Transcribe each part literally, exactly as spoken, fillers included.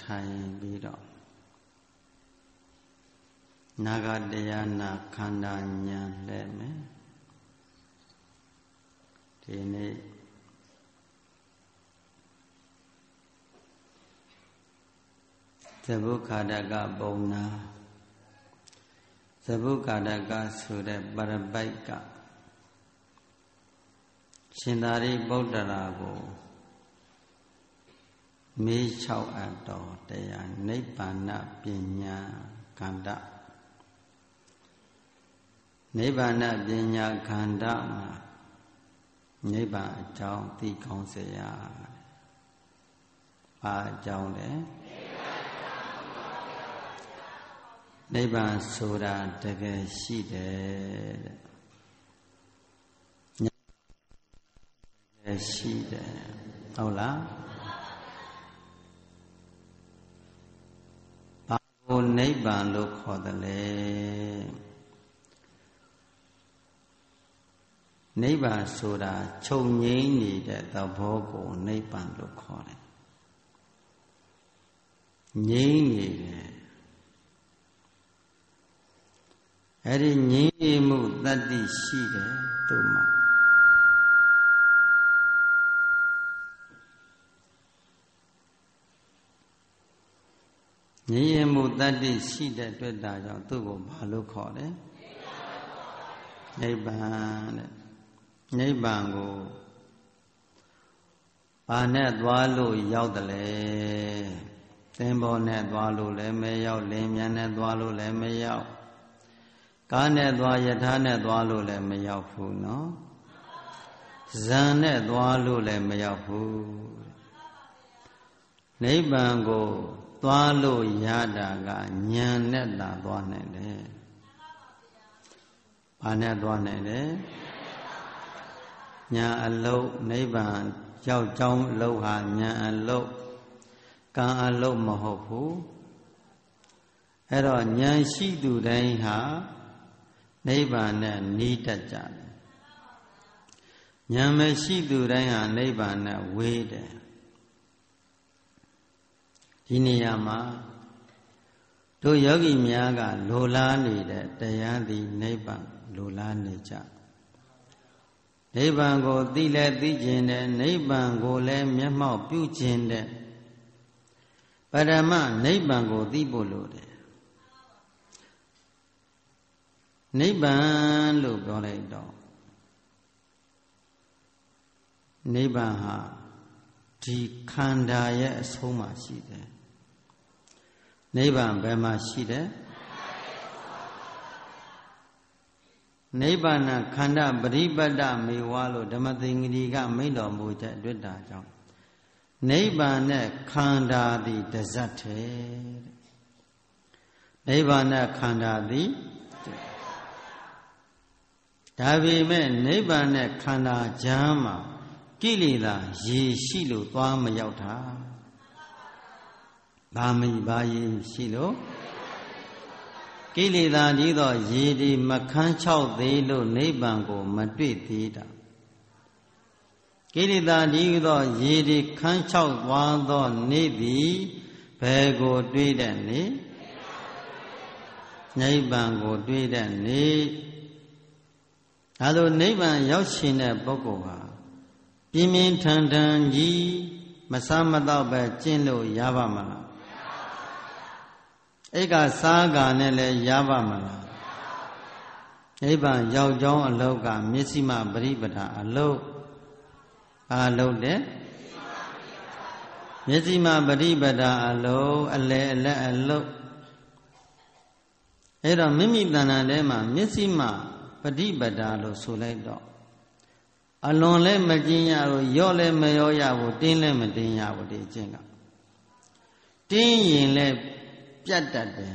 ထိုင်ပြီးတော့နာဂတရားနာခန္ဓာဉာဏ်လဲမယ်ဒီနေ့သဗ္ဗုခါဒကပုံနာသဗ္ဗုခါဒကဆိုတဲ့ပရပိုက်ကရှင်သာရိပုတ္တရာကိုမေးလျှောက်အပ်တော်တရားနိဗ္ဗာန်ပညာခန္ဓာနိဗ္ဗာန်ပညာခန္ဓာမှာနိဗ္ဗာန်အကြောင်းသိကောင်းစေရဘာအကြောင်းလဲနိဗ္ဗာန်ဆိုတာတကယ်ရှိတယ်တဲ့ရှိတယ်ဟုတ်လားဘာကိုနိဗ္ဗာန်လို့ခေါ်တယ်လဲနိဗ္ဗာန်ဆိုတာချုပ်ငြိမ်းနေတဲ့သဘောကိုနိဗ္ဗာန်လို့ခေါ်တယ်ငြိမ်းနေတယ်အဲ့ဒီငြိမ်းမှုတတ္တိရှိတယ်သူ့မှာငြိမ်းမှုတတ္တိရှိတဲ့အတွက်ဒါကြောင့်သူ့ကိုဘာလို့ခေါ်လဲနိဗ္ဗာန်တဲ့နိဗ္ဗာန်ကိုဘာနဲ့သွားလို့ရောက်တယ်လဲသင်္ဘောနဲ့သွားလို့လည်းမရောက်လင်းမြန်နဲ့သွားလို့လည်းမရောက်ကားနဲ့သွားယထာနဲ့သွားလို့လည်းမရောက်ဘူးနော်ဇန်နဲ့သွားလို့လည်းမရောက်ဘူးနိဗ္ဗာန်ကိုသွားလို့ရတာကဉာဏ်နဲ့သာသွားနိုင်တယ်ဘာနဲ့သွားနိုင်လဲဉာဏ်အလုံးနိဗ္ဗာန်ရောက်ကြောင်းအလုံးဟာဉာဏ်အလုံးကံအလုံးမဟုတ်ဘူးအဲ့တော့ဉာဏ်ရှိသူတိုင်းဟာနိဗ္ဗာန်နဲ့နီးတတ်ကြတယ်ဉာဏ်မရှိသူတိုင်းဟာနိဗ္ဗာန်နဲ့ဝေးတယ်ဒီနေရာမှာတို့ယောဂီများကလိုလားနေတဲ့တရားသည်နိဗ္ဗာန်လိုလားနေကြနိဗ္ဗာန်ကိုသိလဲသိခြင်းတဲ့နိဗ္ဗာန်ကိုလည်းမျက်မှောက်ပြုခြင်းတဲ့ပရမနိဗ္ဗာန်ကိုသိဖို့လိုတယ်နိဗ္ဗာန်လို့ပြောလိုက်တော့နိဗ္ဗာန်ဟာဒီခန္ဓာရဲ့အဆုံးမှာရှိတယ်နိဗ္ဗာန်ဘယ်မှာရှိတယ်နိဗ္ဗာန်ခန္ဓာပရိပတ်တမေဝါလို့ဓမ္မသင်္ကတိကမိန့်တော်မူတဲ့အတွက်ဒါကြောင့်နိဗ္ဗာန်နဲ့ခန္ဓာသည်တဇတ်ထဲနိဗ္ဗာန်နဲ့ခန္ဓာသည်ဒါပေမဲ့နိဗ္ဗာန်နဲ့ခန္ဓာကြားမှာကိလေသာရေရှိလို့သွားမရောက်တာဘာမီဘာရေရှိလို့ကိလေသာကြီးသောရေဒီမခန်းချောက်သေးလို့နိဗ္ဗာန်ကိုမတွေ့သေးတာကိလေသာကြီးသောရေဒီခန်းချောက်သွားသောနေ့သည်ဘယ်ကိုတွေ့တဲ့နေ့နိဗ္ဗာန်ကိုတွေ့တဲ့နေ့ဒါလိုနိဗ္ဗာန်ရောက်ရှင်တဲ့ပုဂ္ဂိုလ်ဟာပြင်းပြင်းထန်ထန်ကြီးမစားမတော့ပဲကျင့်လို့ရပါမလားအဲ့ကစားကနဲ့လည်းရပါမလားနိဗ္ဗာန်ရောက်ကြောင်းအလောက်ကမျက်စိမပရိပဒအလောဘာလို့လဲမျက်စိမပရိပဒအလောအလဲအလက်အလောအဲ့တော့မိမိတဏ္ဍာထဲမှာမျက်စိမပရိပဒလို့ဆိုလိုက်တော့အလွန်လည်းမကျင်ရဘူးရော့လည်းမရောရဘူးတင်းလည်းမတင်းရဘူးဒီအကျင့်ကတင်းရင်လည်းပြတ်တတ်တယ်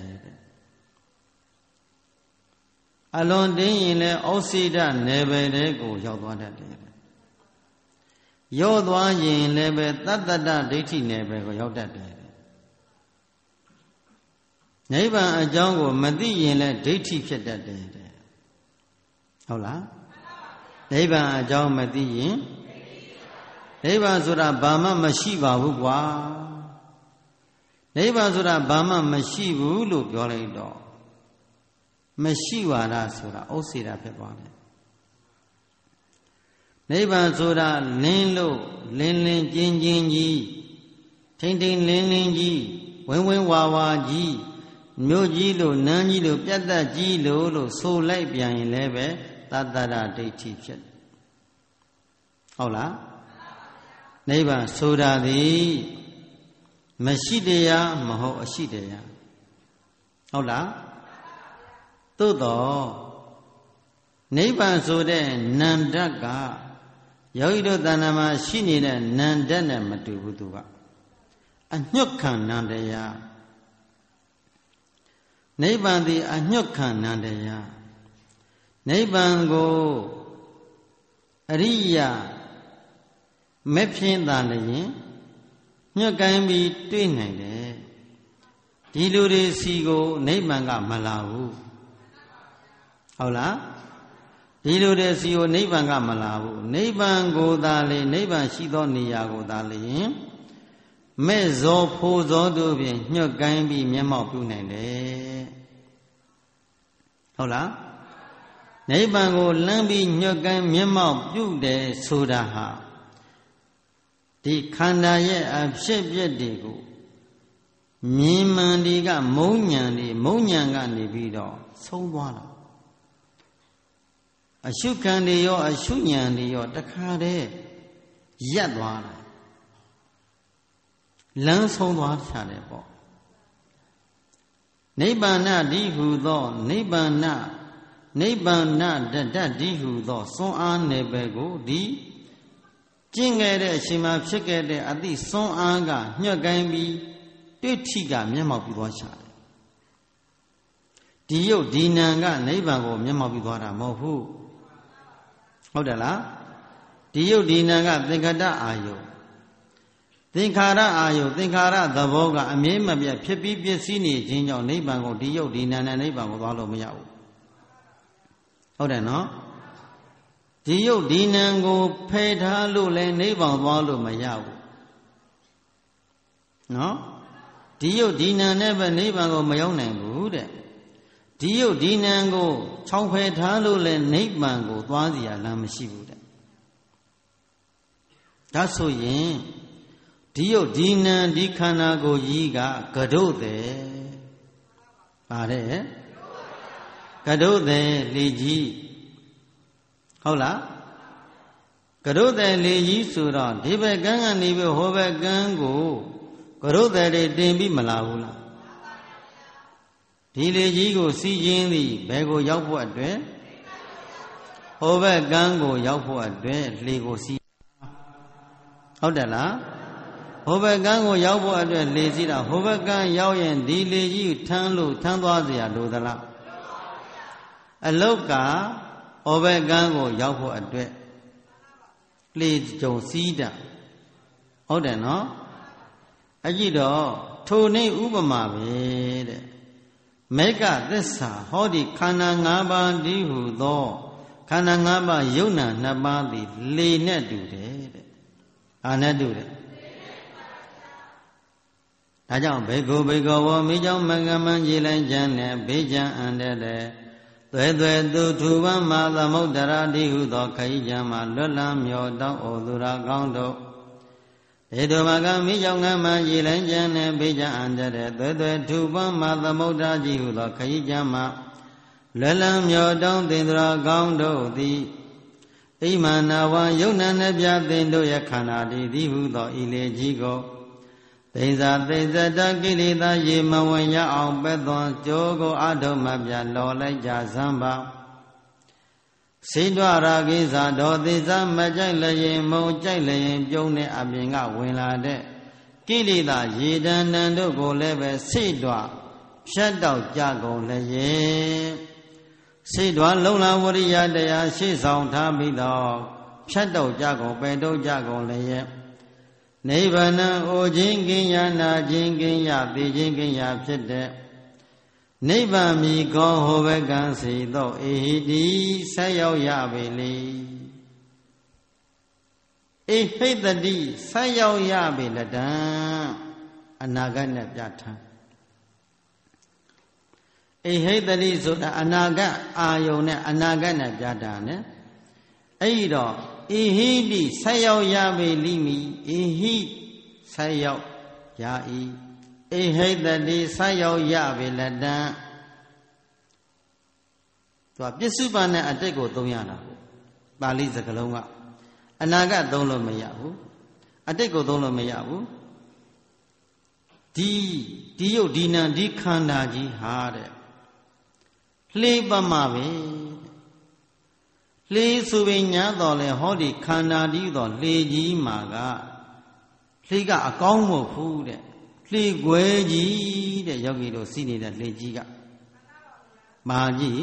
အလွန်တင်းရင်လည်းဩစိဒနယ်ပယ်တွေကိုရောက်သွားတတ်တယ်ရော့သွားရင်လည်းပဲတတ္တတဒိဋ္ဌိနယ်ပယ်ကိုရောက်တတ်တယ်နိဗ္ဗာန်အကြောင်းကိုမသိရင်လည်းဒိဋ္ဌိဖြစ်တတ်တယ်ဟုတ်လားနိဗ္ဗာန်အကြောင်းမသိရင်နိဗ္ဗာန်ဆိုတာဘာမှမရှိပါဘူးကွာနိဗ္ဗာန်ဆိုတာဘာမှမရှိဘူးလို့ပြောလိုက်တော့မရှိဝါဒဆိုတာဥစ္စေတာဖြစ်သွားတယ်နိဗ္ဗာန်ဆိုတာလင်းလို့လင်းလင်းကျင်းကျင်းကြီးထိမ့်ထိမ့်လင်းလင်းကြီးဝင်းဝင်းဝါဝါကြီးမြို့ကြီးလို့နန်းကြီးလို့ပြတ်သက်ကြီးလို့လို့ဆိုလိုက်ပြန်ရင်လည်းပဲသတ္တရဒိဋ္ဌိဖြစ်ဟုတ်လားနိဗ္ဗာန်ဆိုတာသည်မရှိတရားမဟုတ်အရှိတရားဟုတ်လားသို့တော့နိဗ္ဗာန်ဆိုတဲ့နန္တကယောဂီတို့တဏ္ဍာမှာရှိနေတဲ့နန္တနဲ့မတူဘူးသူကအညွတ်ခံနန္တရားနိဗ္ဗာန်သည်အညွတ်ခံနန္တရားနိဗ္ဗာန်ကိုအရိယာမဖြင်းသာလျင်ညွတ်ကိုင်းပြီးတွေ့နိုင်တယ်ဒီလူတွေစီကိုနိဗ္ဗာန်ကမလာဘူးဟုတ်လားဒီလူတွေစီကိုနိဗ္ဗာန်ကမလာဘူးနိဗ္ဗာန်ကိုသာလေနိဗ္ဗာန်ရှိသောနေရာကိုသာလေမဲ့ဇောဖိုးဇောတို့ဖြင့်ညွတ်ကိုင်းပြီးမျက်မှောက်ပြုနိုင်တယ်ဟုတ်လားနိဗ္ဗာန်ကိုလမ်းပြီးညွတ်ကိုင်းမျက်မှောက်ပြုတယ်ဆိုတာဟာဒီခန္ဓာရဲ့အဖြစ်ပြက်တွေကိုမြင်မှန်ဒီကမုံညံဒီမုံညံကနေပြီးတော့ဆုံးသွားတာအရှုခံတွေရောအရှုညံတွေရောတခါတည်းရက်သွားတာလမ်းဆုံးသွားချတယ်ပေါ့နိဗ္ဗာန်ဒီဟုသောနိဗ္ဗာန်နိဗ္ဗာန်တတ္တဒီဟုသောစွမ်းအားနယ်ပယ်ကိုဒီကျင့်ခဲ့တဲ့အချိန်မှာဖြစ်ခဲ့တဲ့အသည့်စွမ်းအားကညှက်ကိုင်းပြီးတွေ့ထိကမျက်မှောက်ပြီးသွားချတယ်ဒီယုတ်ဒီနံကနိဗ္ဗာန်ကိုမျက်မှောက်ပြီးသွားတာမဟုတ်ဘူးဟုတ်တယ်လားဒီယုတ်ဒီနံကသင်္ခတအာယုသင်္ခါရအာယုသင်္ခါရသဘောကအမြဲမပြတ်ဖြစ်ပြီးပြည့်စည်နေခြင်းကြောင့်နိဗ္ဗာန်ကိုဒီယုတ်ဒီနံနဲ့နိဗ္ဗာန်ကိုသွားလို့မရဘူးဟုတ်တယ်နော်ဒီယုတ်ဒီနံကိုဖယ်ထားလို့လည်းနိဗ္ဗာန်သွားလို့မရဘူးနော်ဒီယုတ်ဒီနံနဲ့ပဲနိဗ္ဗာန်ကိုမရောက်နိုင်ဘူးတဲ့ဒီယုတ်ဒီနံကိုချောင်းဖယ်ထားလို့လည်းနိဗ္ဗာန်ကိုသွားစီရလမ်းမရှိဘူးတဲ့ဒါဆိုရင်ဒီယုတ်ဒီနံဒီခန္ဓာကိုယ်ကြီးကကဒုတ်တယ်ပါတယ်ကဒုတ်တယ်လေကြီးဟုတ်လားကရုတယ်လေကြီးဆိုတော့ဒီဘက်ကန်းကနေပြီးဟိုဘက်ကန်းကိုကရုတယ်တွေတင်ပြီးမလာဘူးလားဒီလေကြီးကိုစီးခြင်းသည်ဘယ်ကိုရောက်ဖို့အတွက်ဟိုဘက်ကန်းကိုရောက်ဖို့အတွက်လေကိုစီးဟုတ်တယ်လားဟိုဘက်ကန်းကိုရောက်ဖို့အတွက်လေစီးတာဟိုဘက်ကန်းရောက်ရင်ဒီလေကြီးကိုထမ်းလို့ထမ်းသွားเสียလို့သလားအလုတ်ကဟောဘက်ကန်းကိုရောက်ဖို့အတွက်လေကြုံစည်းတာဟုတ်တယ်နော်အကြည့်တော့ထိုနေဥပမာပဲတဲ့မေကသစ္စာဟောဒီခန္ဓာ၅ပါးဒီဟုသောခန္ဓာ၅ပါးယုံနာနှစ်ပါးသည်လေနဲ့တူတယ်တဲ့အာနဲ့တူတယ်ဒါကြောင့်ဘေကုဘေကောဝမိကြောင့်မကမန်းကြည်လိုက်ကြနဲ့ဘေးကြံအံတဲ့တဲ့သွဲသွဲသူထူပန်းမာသမုဒ္ဒရာတိဟုသောခရီးကြံမှာလွတ်လမ်းမြော်တောင်းအိုသူရာကောင်းတို့ဒေတုမကမိကြောင့်ငမ်းမှရည်လိုက်ကြနဲ့ဘေးကြအံတဲ့သွဲသွဲထူပန်းမာသမုဒ္ဒရာကြီးဟုသောခရီးကြံမှာလွတ်လမ်းမြော်တောင်းတင်သူရာကောင်းတို့သည်အိမာနာဝံယုံနာနှပြသင်တို့ရဲ့ခန္ဓာတည်သည်ဟုသောဤလေကြီးကိုသိဇာသိဇတကိလေသာရေမဝင်ရအောင်ပဲ့သွန်ကြိုးကိုအထုမပြလော်လိုက်ကြစမ်းပါစိတ္တရာကိစ္စတော်သိဇာမကြိုက်လျင်မုံကြိုက်လျင်ပြုံးတဲ့အပြင်ကဝင်လာတဲ့ကိလေသာရေတဏ္ဏတို့ကိုလည်းပဲစိတ်တော်ဖြတ်တောက်ကြကုန်လျင်စိတ်တော်လုံလဝရိယတရားရှေ့ဆောင်ထားပြီးတော့ဖြတ်တောက်ကြကုန်ပယ်တုတ်ကြကုန်လျင်နိဗ္ဗာန်အိုခြင်းကင်းရနာခြင်းကင်းရသိခြင်းကင်းရဖြစ်တဲ့နိဗ္ဗာန်မြည်ကောဟောဘကံစီသောအေဟိတိဆက်ရောက်ရပေလေအေဟိတတိဆက်ရောက်ရပေလတံအနာဂတ်နဲ့ပြဋ္ဌာန်းအိဟိတတိဆိုတာအနာဂတ်အာယုန်နဲ့အနာဂတ်နဲ့ပြဋ္ဌာန်းတယ်အဲ့ဒီတော့ဣဟိတိဆက်ရောက်ရပေလိမိဣဟိဆက်ရောက်ရ၏ဣဟိတတိဆက်ရောက်ရပေလတံသူကပစ္စုပန်နဲ့အတိတ်ကိုသုံးရတာပါဠိစကားလုံးကအနာဂတ်သုံးလို့မရဘူးအတိတ်ကိုသုံးလို့မရဘူးဒီဒီယုတ်ဒီနံဒီခန္ဓာကြီးဟာတဲ့လှေပမပဲလှေဆိုပင်ညာတော်လဲဟောဒီခန္ဓာဒီတော်လှေကြီးမှာကလှေကအကောင်းမဟုတ်ဘူးတဲ့လှေခွဲကြီးတဲ့ယောဂီတို့စီးနေတဲ့လှေကြီးကမာကြီး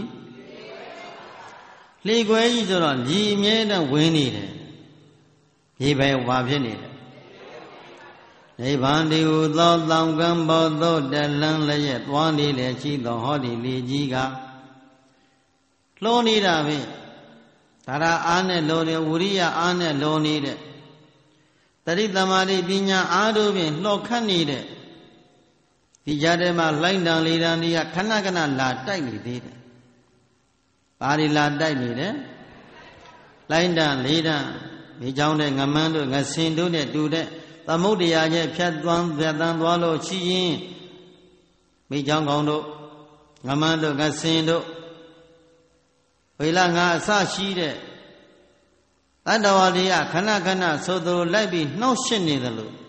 လှေခွဲကြီးဆိုတော့ညီအမြဲတမ်းဝင်နေတယ်ဒီပဲဘာဖြစ်နေတယ်နိဗ္ဗာန်ဒီဟုသောတောင်ကံဘောသောတလန်းလည်းရဲ့သွားနေလေရှိသောဟောဒီလေကြီးကလှောနေတာပဲဒါရအားနဲ့လောတယ်ဝိရိယအားနဲ့လောနေတဲ့တတိတမာတိပညာအားတို့ဖြင့်လှော်ခတ်နေတဲ့ဒီကြားထဲမှာလိုင်းတန်လေးတန်တွေကခဏခဏလာတိုက်နေသေးတယ်။ဘာတွေလာတိုက်နေတယ်။လိုင်းတန်လေးတန်ဒီကြောင့်တဲ့ငမန်းတို့ငဆင်တို့နဲ့တူတဲ့သမုဒ္ဒရာကျဖြတ်သွမ်းဖြတ်တန်းသွားလို့ရှိရင်မိကြောင့်ကောင်းတို့ငမန်းတို့ငဆင်တို့ဝေလာငါအစရှိတဲ့တတ္တဝါတွေကခဏခဏသို့သူလိုက်ပြီးနှောက်ရှစ်နေတယ်လို့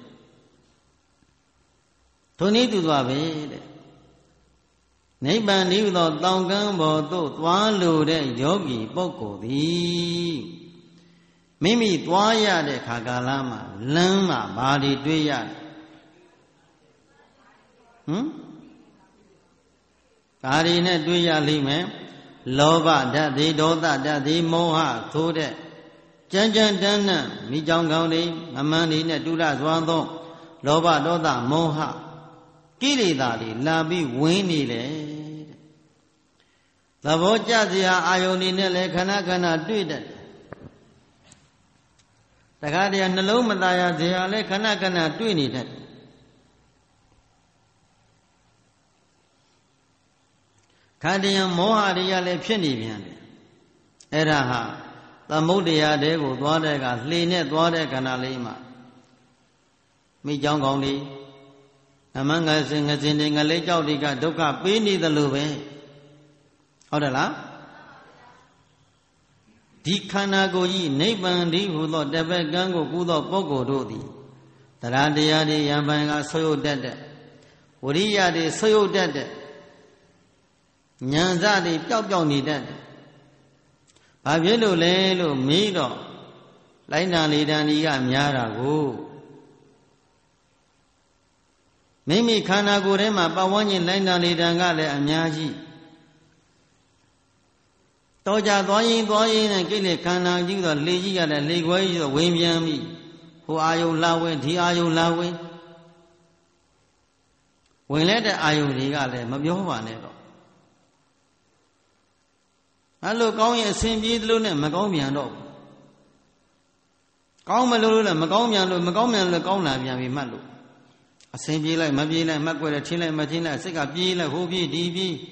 ထိုနည်းတူသွားပဲတဲ့နိဗ္ဗာန်ဤသောတောင်ကမ်းပေါ်သို့သွားလိုတဲ့ယောဂီပုဂ္ဂိုလ်သည်မိမိသွားရတဲ့ခါကာလမှာလမ်းမှာဘာတွေတွေ့ရလဲဟမ်ဒါတွေနဲ့တွေ့ရလိမ့်မယ်လောဘဓာတ်သည်ဒေါသဓာတ်သည်မောဟသို့တဲ့ကြမ်းကြမ်းတမ်းတမ်းမိကြောင်ကောင်းတွေမမှန်တွေနဲ့တူရစွာသောလောဘဒေါသမောဟကိလေသာတွေလာပြီးဝင်နေတယ်သဘောကျစရာအာယုန်တွေနဲ့လည်းခဏခဏတွေ့တတ်တခါတည်းနှလုံးမသားရစရာလည်းခဏခဏတွေ့နေတတ်ခန္ဓာမောဟတွေကလည်းဖြစ်နေပြန်တယ်အဲ့ဒါဟာသမုဒ္ဒရာတဲကိုသွားတဲ့ကလှေနဲ့သွားတဲ့ခန္ဓာလေးမှာမိကြောင်းကောင်းတွေအမငါစင်ငစင်တွေငလေးကြောက်တွေကဒုက္ခပေးနေသလိုပဲဟုတ်တယ်လားဒီခန္ဓာကိုယ်ကြီးနိဗ္ဗာန်ဒီဟူသောတပတ်ကံကိုကူသောပုဂ္ဂိုလ်တို့သည်တရားတရားတွေယံပံကဆွေးရုပ်တတ်တဲ့ဝိရိယတွေဆွေးရုပ်တတ်တဲ့ဉာဏ်စတွေပျောက်ပျောက်နေတတ်တယ်ဘာဖြစ်လို့လဲလို့မေးတော့လိုင်းတန်လေးတန်ကြီးကများတာကိုမိမိခန္ဓာကိုယ်ထဲမှာပတ်ဝန်းကျင်လိုင်းတန်လေးတန်ကလည်းအများကြီးတောကြသွားရင်သွားရင်နဲ့ကိလေခန္ဓာကြီးတော့လေကြီးကလည်းလေခွဲကြီးတော့ဝင်ပြန်ပြီဟိုအာယုလာဝင်ဒီအာယုလာဝင်ဝင်လဲတဲ့အာယုတွေကလည်းမပြောပါနဲ့တော့အဲ့လိုကောင်းရင်အစဉ်ပြေးသလိုနဲ့မကောင်းပြန်တော့ဘူးကောင်းမလို့လို့လည်းမကောင်းပြန်လို့မကောင်းပြန်လို့ကောင်းလာပြန်ပြီမှတ်လို့အစဉ်ပြေးလိုက်မပြေးလိုက်မှတ်ွယ်တယ်ထင်းလိုက်မထင်းလိုက်စိတ်ကပြေးလိုက်ဟိုပြေးဒီပြေး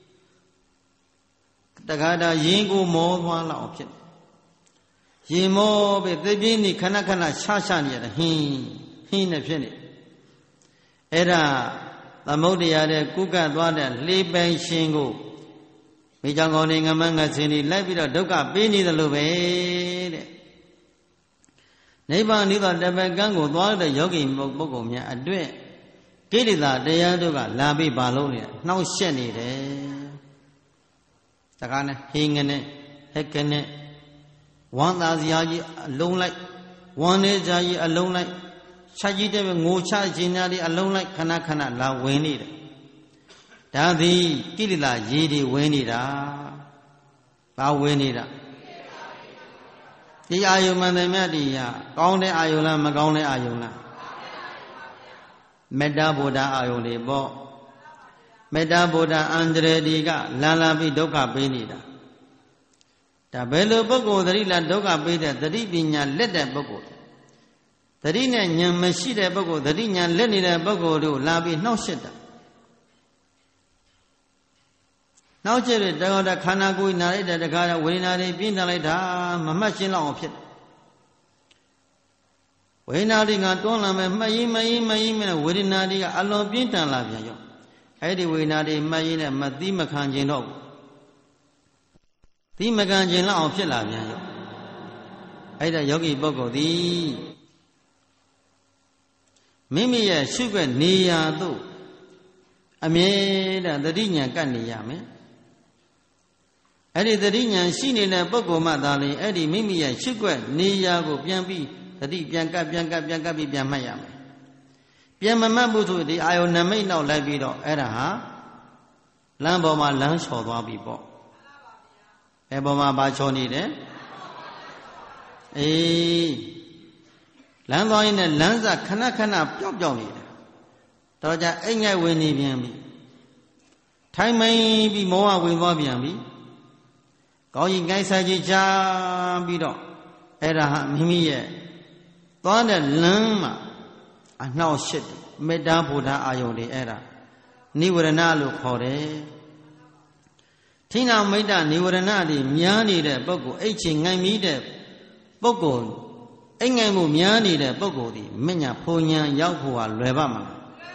တခါတည်းရင်ကိုမောသွားလောက်ဖြစ်ရင်မောပဲသိပြင်းနေခဏခဏချချနေရတယ်ဟင်းဟင်းနဲ့ဖြစ်နေအဲ့ဒါသမုဒ္ဒရာတဲ့ကုကသွားတဲ့လှေပိုင်ရှင်ကိုမိကြောင်ကောင်းနေငမန်းငဆင်းနေလိုက်ပြီးတော့ဒုက္ခပေးနေတယ်လို့ပဲတဲ့နိဗ္ဗာန်ဤသောတပတ်ကံကိုသွားတဲ့ယောဂီပုဂ္ဂိုလ်များအတွက်ကိလေသာတရားတို့ကလာပြီးပါလို့နေနှောင့်ရှက်နေတယ်တခါနဲ့ဟင်းငနဲ့ဟက်ကနဲ့ဝမ်းသာစရာကြီးအလုံးလိုက်ဝမ်းနေစရာကြီးအလုံးလိုက်ချက်ကြီးတဲ့ငိုချခြင်းများတွေအလုံးလိုက်ခဏခဏလာဝင်နေတယ်ဒါသည်ကိလေသာရေတွေဝင်နေတာဘာဝင်နေတာဒီအာယုမှန်တယ်မြတ်တရားကောင်းတဲ့အာယုလားမကောင်းတဲ့အာယုလားမေတ္တာဗုဒ္ဓအာယုတွေပေါ့မေတ္တာဗုဒ္ဓအန္တရာယ်ဒီကလာလာပြီးဒုက္ခပေးနေတာဒါဘယ်လိုပုဂ္ဂိုလ်သတိလားဒုက္ခပေးတဲ့သတိပညာလက်တဲ့ပုဂ္ဂိုလ်တတိနဲ့ဉာဏ်မရှိတဲ့ပုဂ္ဂိုလ်တတိဉာဏ်လက်နေတဲ့ပုဂ္ဂိုလ်တို့လာပြီးနှောက်ရှက်တာနှောက်ရှက်တဲ့တောတခန္ဓာကိုယ်နာလိုက်တဲ့တခါဝေဒနာတွေပြင်းထန်လိုက်တာမမှတ်ရှင်းလောက်အောင်ဖြစ်တယ်ဝေဒနာတွေကတွန်းလာမယ်မှတ်ရင်မှတ်ရင်မှတ်ရင်နဲ့ဝေဒနာတွေကအလွန်ပြင်းထန်လာပြန်ရောအဲ့ဒီဝေဒနာတွေမှတ်ရင်နဲ့မသိမခံခြင်းတော့ဘူးသိမခံခြင်းလောက်အောင်ဖြစ်လာပြန်ရောအဲ့ဒါယောဂီပုဂ္ဂိုလ်သည်မိမိရဲ့ရှုခွက်နေရာသို့အမြဲတမ်းသတိဉာဏ်ကပ်နေရမယ်အဲ့ဒီသတိဉာဏ်ရှိနေတဲ့ပုဂ္ဂိုလ်မှသာလေအဲ့ဒီမိမိရဲ့ရှုခွက်နေရာကိုပြန်ပြီးသတိပြန်ကပ်ပြန်ကပ်ပြန်ကပ်ပြီးပြန်မှတ်ရမယ်ပြန်မမှတ်ဘူးဆိုဒီအာယုန်နမိတ်နောက်လိုက်ပြီးတော့အဲ့ဒါဟာလမ်းပေါ်မှာလမ်းလျှော်သွားပြီပေါ့ဘယ်ပေါ်မှာပါချောနေတယ်အေးလမ်းသွားရင်လည်းလမ်းစာခဏခဏပျောက်ပျောက်နေတယ်တော့ကြအိမ်ငယ်ဝင်နေပြန်ပြီထိုင်မိန်ပြီးမောဟဝင်သွားပြန်ပြီကောင်းကြီးငိုင်းဆိုင်ကြီးချပြီးတော့အဲ့ဒါဟာမိမိရဲ့သွားတဲ့လမ်းမှာအနှောက်ရှက်တယ်မေတ္တာဘုရားအာယုန်တွေအဲ့ဒါနိဝရဏလို့ခေါ်တယ်ထိနာမိတ္တနိဝရဏတွေများနေတဲ့ပုဂ္ဂိုလ်အိတ်ချင်ငိုင်မိတဲ့ပုဂ္ဂိုလ်အိမ်ငိုင်မှုများနေတဲ့ပုဂ္ဂိုလ်ဒီမညာဖုန်ညာရောက်ဖို့ဟာလွယ်ပါမလား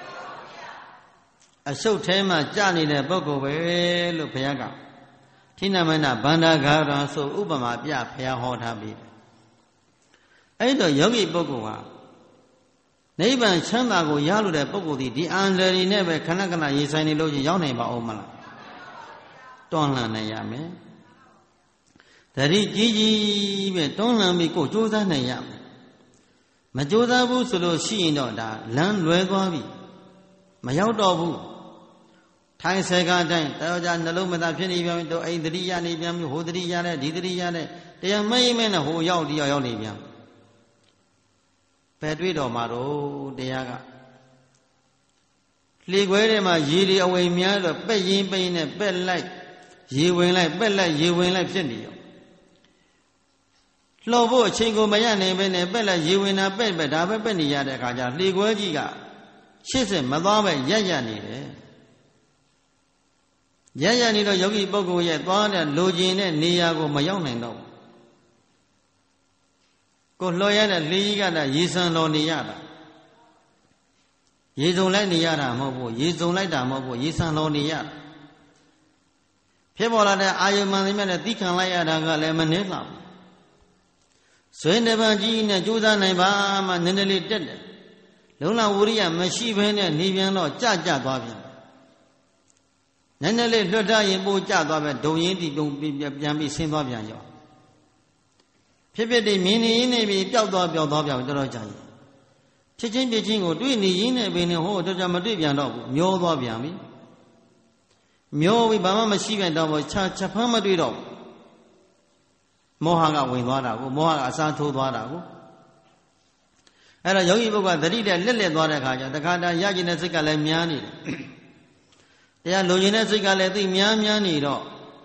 အရှုပ်ထဲမှာကြာနေတဲ့ပုဂ္ဂိုလ်ပဲလို့ဘုရားကထိနာမနဗန္ဒဂါရံဆိုဥပမာပြဘုရားဟောထားပြီးတယ်အဲ့တော့ယောဂီပုဂ္ဂိုလ်ဟာနိဗ္ဗာန်ချမ်းသာကိုရလို့တဲ့ပုဂ္ဂိုလ်ဒီဒီအန္တရာယ်နဲ့ပဲခဏခဏရေဆိုင်နေလို့ချင်းရောက်နိုင်ပါအောင်မလားတွန်းလှန်နိုင်ရမယ်တတိကြီးကြီးပဲတွန်းလှန်ပြီးကိုကြိုးစားနိုင်ရမယ်မကြိုးစားဘူးဆိုလို့ရှိရင်တော့ဒါလမ်းလွဲသွားပြီမရောက်တော့ဘူးထိုင်ဆယ်ကအတိုင်းတော်ကြနှလုံးမသားဖြစ်နေပြန်ပြီတော့အိမ်တတိယနေပြန်ပြီဟိုတတိယနဲ့ဒီတတိယနဲ့တရားမရင်မဲနဲ့ဟိုရောက်ဒီရောက်ရောက်နေပြန်ပဲတွေ့တော်မှာတော့တရားကလှေခွဲထဲမှာရေတွေအဝိမ်များတော့ပက်ရင်ပိန်နဲ့ပက်လိုက်ရေဝင်လိုက်ပက်လိုက်ရေဝင်လိုက်ဖြစ်နေရောလှော်ဖို့အချိန်ကိုမရနိုင်ပဲနဲ့ပက်လိုက်ရေဝင်တာပက်ပဲဒါပဲပက်နေရတဲ့အခါကျလှေခွဲကြီးကရှစ်စစ်မသွားပဲရက်ရက်နေတယ်ရက်ရက်နေတော့ယောဂီပုဂ္ဂိုလ်ရဲ့သွားတဲ့လိုချင်တဲ့နေရာကိုမရောက်နိုင်တော့ဘူးကိုလှော်ရတဲ့လေကြီးကလည်းရေစံလော်နေရတာရေစုံလိုက်နေရတာမဟုတ်ဘူးရေစုံလိုက်တာမဟုတ်ဘူးရေစံလော်နေရတာဖြစ်ပေါ်လာတဲ့အာယုံမှန်သမျှနဲ့သိခံလိုက်ရတာကလည်းမနှဲပါဘူးဆွေးနေပန်းကြီးနဲ့ကြိုးစားနိုင်ပါမှနည်းနည်းလေးတက်တယ်လုံလဝရိယမရှိဘဲနဲ့နေပြန်တော့ကြကြသွားပြန်နည်းနည်းလေးလွတ်ထားရင်ပိုကြသွားပဲဒုံရင်းတီတုံပြန်ပြီးဆင်းသွားပြန်ရောဖြစ်ဖြစ်တွေမြင်နေရင်းနေပြီးပျောက်သွားပျောက်သွားပြောင်းတော်တော်ကြာရင်ဖြစ်ချင်းဖြစ်ချင်းကိုတွေ့နေရင်းနဲ့ပင်ဟိုတော့ကြမတွေ့ပြန်တော့ဘူးမျောသွားပြန်ပြီမျောပြီးဘာမှမရှိပြန်တော့ဘူးခြာချက်ဖမ်းမတွေ့တော့ဘူးမောဟကဝင်သွားတာကိုမောဟကအစားထိုးသွားတာကိုအဲ့တော့ယောဂီပုဂ္ဂိုလ်ကသတိနဲ့လက်လက်သွားတဲ့အခါကျတခါတည်းရကျင်တဲ့စိတ်ကလည်းများနေတယ်တရားလိုချင်တဲ့စိတ်ကလည်းသိများများနေတော့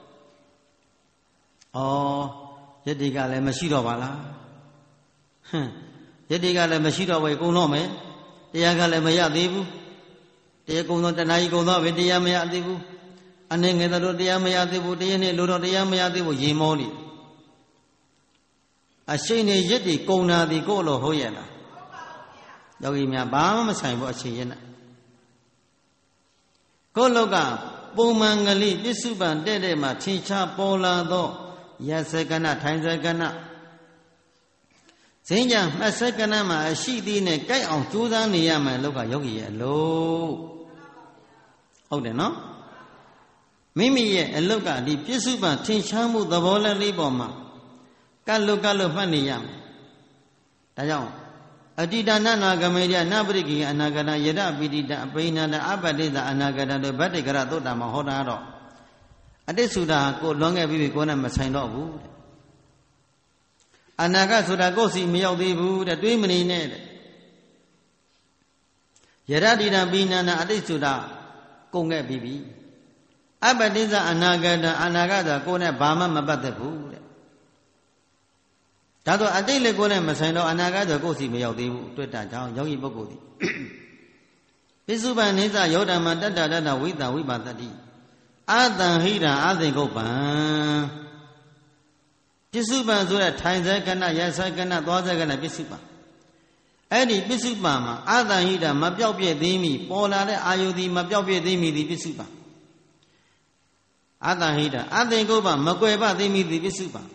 ဩယတ္တိကလည်းမရှိတော့ပါလားဟမ်ယတ္တိကလည်းမရှိတော့ဘူးကုန်တော့မယ်တရားကလည်းမရသေးဘူးတရားကုန်တော့တဏှာကြီးကုန်တော့ပဲတရားမရသေးဘူးအနေငယ်တော့တရားမရသေးဘူးတရားနဲ့လိုတော့တရားမရသေးဘူးရေမောနေအရှိန်နဲ့ယတ္တိကုန်တာဒီကိုယ့်လိုဟုတ်ရဲ့လားယောဂီများဘာမှမဆိုင်ဘူးအချိန်ရနဲ့ကိုယ့်လောကပုံမှန်ကလေးပစ္စုပန်တဲ့တဲ့မှာထင်ရှားပေါ်လာသောရစကနထိုင်စကနစင်ကြမှတ်စကနမှာအရှိသေးနဲ့ကြိုက်အောင်ကြိုးစားနေရမယ်လောကယောဂီရဲ့အလုပ်ဟုတ်တယ်နော်မိမိရဲ့အလုပ်ကဒီပစ္စုပန်ထင်ရှားမှုသဘောလက်လေးပေါ်မှာကတ်လို့ကတ်လို့မှတ်နေရမယ်ဒါကြောင့်အတိတနာနာဂမေရနပရိကိအနာဂတယရပိတိတအပိဏတအပတိတအနာဂတတို့ဗတ္တိကရသုတ္တမှာဟောတာတော့အတိဆိုတာကိုလွန်ခဲ့ပြီးပြီကိုယ်နဲ့မဆိုင်တော့ဘူးတဲ့အနာဂတ်ဆိုတာကိုယ်စီမရောက်သေးဘူးတဲ့တွေးမနေနဲ့တဲ့ယရတိတပိဏနာအတိဆိုတာကုန်ခဲ့ပြီးပြီအပတိဇအနာဂတအနာဂတကိုယ်နဲ့ဘာမှမပတ်သက်ဘူးတဲ့ဒါတော့အတိတ်လည်းကိုယ်နဲ့မဆိုင်တော့အနာဂတ်ဆိုကိုယ်စီမရောက်သေးဘူးတွေ့တာကြောင့်ယောဂီပုဂ္ဂိုလ်သည်ပိစုပန်နိစ္စယောဓမ္မတတ္တတတ္တဝိတံဝိပါတတိအာတံဟိတံအာသိကုပ္ပံပိစုပန်ဆိုတဲ့ထိုင်စေကဏရစေကဏသွားစေကဏပိစုပန်အဲ့ဒီပိစုပန်မှာအာတံဟိတံမပြောက်ပြည့်သေးမီပေါ်လာတဲ့အာယုသည်မပြောက်ပြည့်သေးမီသည်ပိစုပန်အာတံဟိတံအာသိကုပ္ပံမကွယ်ပသေးမီသည်ပိစုပန်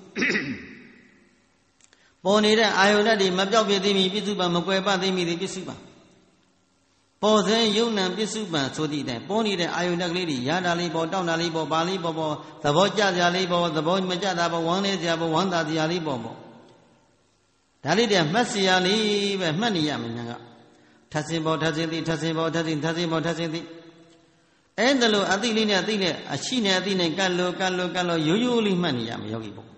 ပေါ်နေတဲ့အာယုနဲ့ဒီမပြောက်ပြသေးမီပိစုပန်မကွယ်ပသေးမီသည်ပိစုပန်ပေါ်စေယုံနံပိစုပန်ဆိုသည့်အတိုင်းပေါ်နေတဲ့အာယုနဲ့ကလေးတွေရတာလေးပေါ်တောင်းတာလေးပေါ်ပါလေးပေါ်ပေါ်သဘောကျစရာလေးပေါ်သဘောမကျတာပေါ်ဝမ်းလေးစရာပေါ်ဝမ်းသာစရာလေးပေါ်ပေါ်ဒါလေးတည်းမှတ်စရာလေးပဲမှတ်နေရမယ်ညာကထပ်စင်ပေါ်ထပ်စင်သည်ထပ်စင်ပေါ်ထပ်စင်ထပ်စင်ပေါ်ထပ်စင်သည်အဲ့ဒါလို့အသိလေးနဲ့အသိနဲ့အရှိနဲ့အသိနဲ့ကတ်လို့ကတ်လို့ကတ်လို့ရိုးရိုးလေးမှတ်နေရမယ်ယောဂီပုဂ္ဂိုလ်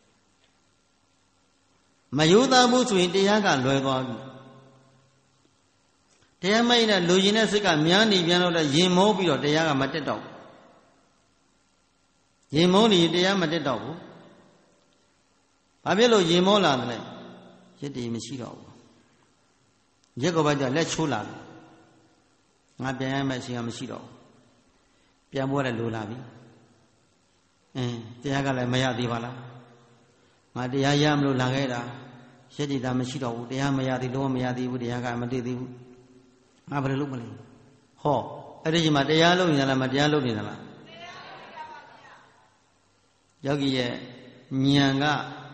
မယိုးသားဘူးဆိုရင်တရားကလွယ်သွားပြီတရားမိုက်နဲ့လူရင်တဲ့စိတ်ကများနေပြန်တော့ရင်မောပြီးတော့တရားကမတက်တော့ဘူးရင်မောနေတရားမတက်တော့ဘူးဘာဖြစ်လို့ရင်မောလာတယ်လဲရစ်တည်မရှိတော့ဘူးရက်ကောပါကြလက်ချိုးလာတယ်ငါပြန်ရမယ့်အချိန်ကမရှိတော့ဘူးပြန်ဖို့လည်းလိုလာပြီအင်းတရားကလည်းမရသေးပါလားငါတရားရမလို့လာခဲ့တာရစ်တည်တာမရှိတော့ဘူးတရားမရသေးလို့မရသေးဘူးတရားကမတည်သေးဘူးငါဘယ်လိုလုပ်မလဲဟောအဲ့ဒီချိန်မှာတရားလုပ်နေလားမတရားလုပ်နေလားယောဂီရဲ့ဉာဏ်က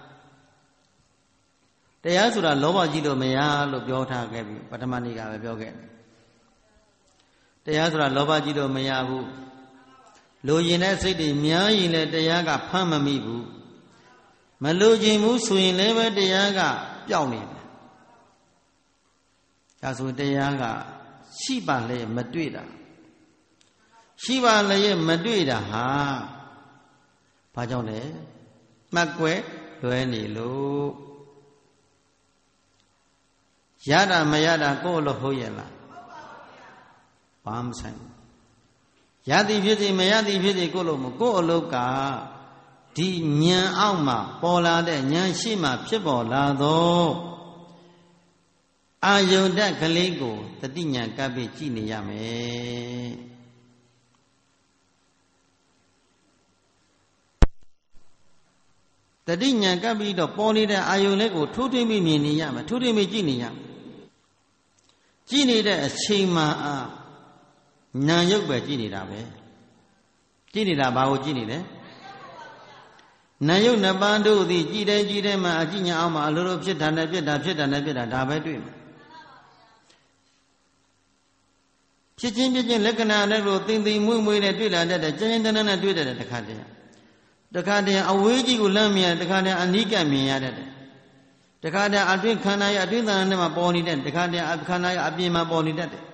တရားဆိုတာလောဘကြီးလို့မရလို့ပြောထားခဲ့ပြီပထမနေ့ကပဲပြောခဲ့တယ်တရားဆိုတာလောဘကြီးလို့မရဘူးလိုရင်တဲ့စိတ်တွေများရင်လည်းတရားကဖမ်းမမိဘူးမလိုချင်ဘူးဆိုရင်လည်းပဲတရားကပျောက်နေတယ်ဒါဆိုတရားကရှိပါလေမတွေ့တာရှိပါလေမတွေ့တာဟာဘာကြောင့်လဲမှတ်ကွယ်လွဲနေလို့ရတာမရတာကိုယ့်လိုဟုတ်ရဲ့လားဘာမဆိုင်ရသည်ဖြစ်စေမရသည်ဖြစ်စေကိုယ့်လိုမကိုယ့်အလုပ်ကဒီဉာဏ်အောက်မှာပေါ်လာတဲ့ဉာဏ်ရှိမှဖြစ်ပေါ်လာသောအာယုန်တက်ကလေးကိုတတိညာကပ်ပြီးကြည့်နေရမယ်တတိညာကပ်ပြီးတော့ပေါ်နေတဲ့အာယုန်လေးကိုထိုးထွင်းပြီးမြင်နေရမယ်ထိုးထွင်းပြီးကြည့်နေရမယ်ကြည့်နေတဲ့အချိန်မှာအာနာယုတ်ပဲကြည့်နေတာပဲကြည့်နေတာဘာကိုကြည့်နေလဲနာယုတ်နှစ်ပါးတို့သည်ကြည်တယ်ကြည်တယ်မှာအကြည့်ညာအောင်မှာအလိုလိုဖြစ်တာနဲ့ဖြစ်တာဖြစ်တာနဲ့ဖြစ်တာဒါပဲတွေ့မှာဖြစ်ချင်းဖြစ်ချင်းလက္ခဏာနဲ့လို့သိမ့်သိမ့်မွေ့မွေ့နဲ့တွေ့လာတတ်တယ်ကျဉ်းကျဉ်းတန်းတန်းနဲ့တွေ့တတ်တယ်တခါတည်းတခါတည်းအဝေးကြီးကိုလမ်းမြင်တခါတည်းအနီးကပ်မြင်ရတတ်တယ်တခါတည်းအတွင်းခန္ဓာရဲ့အတွင်းသဏ္ဍာန်ထဲမှာပေါ်နေတဲ့တခါတည်းခန္ဓာရဲ့အပြင်မှာပေါ်နေတတ်တယ်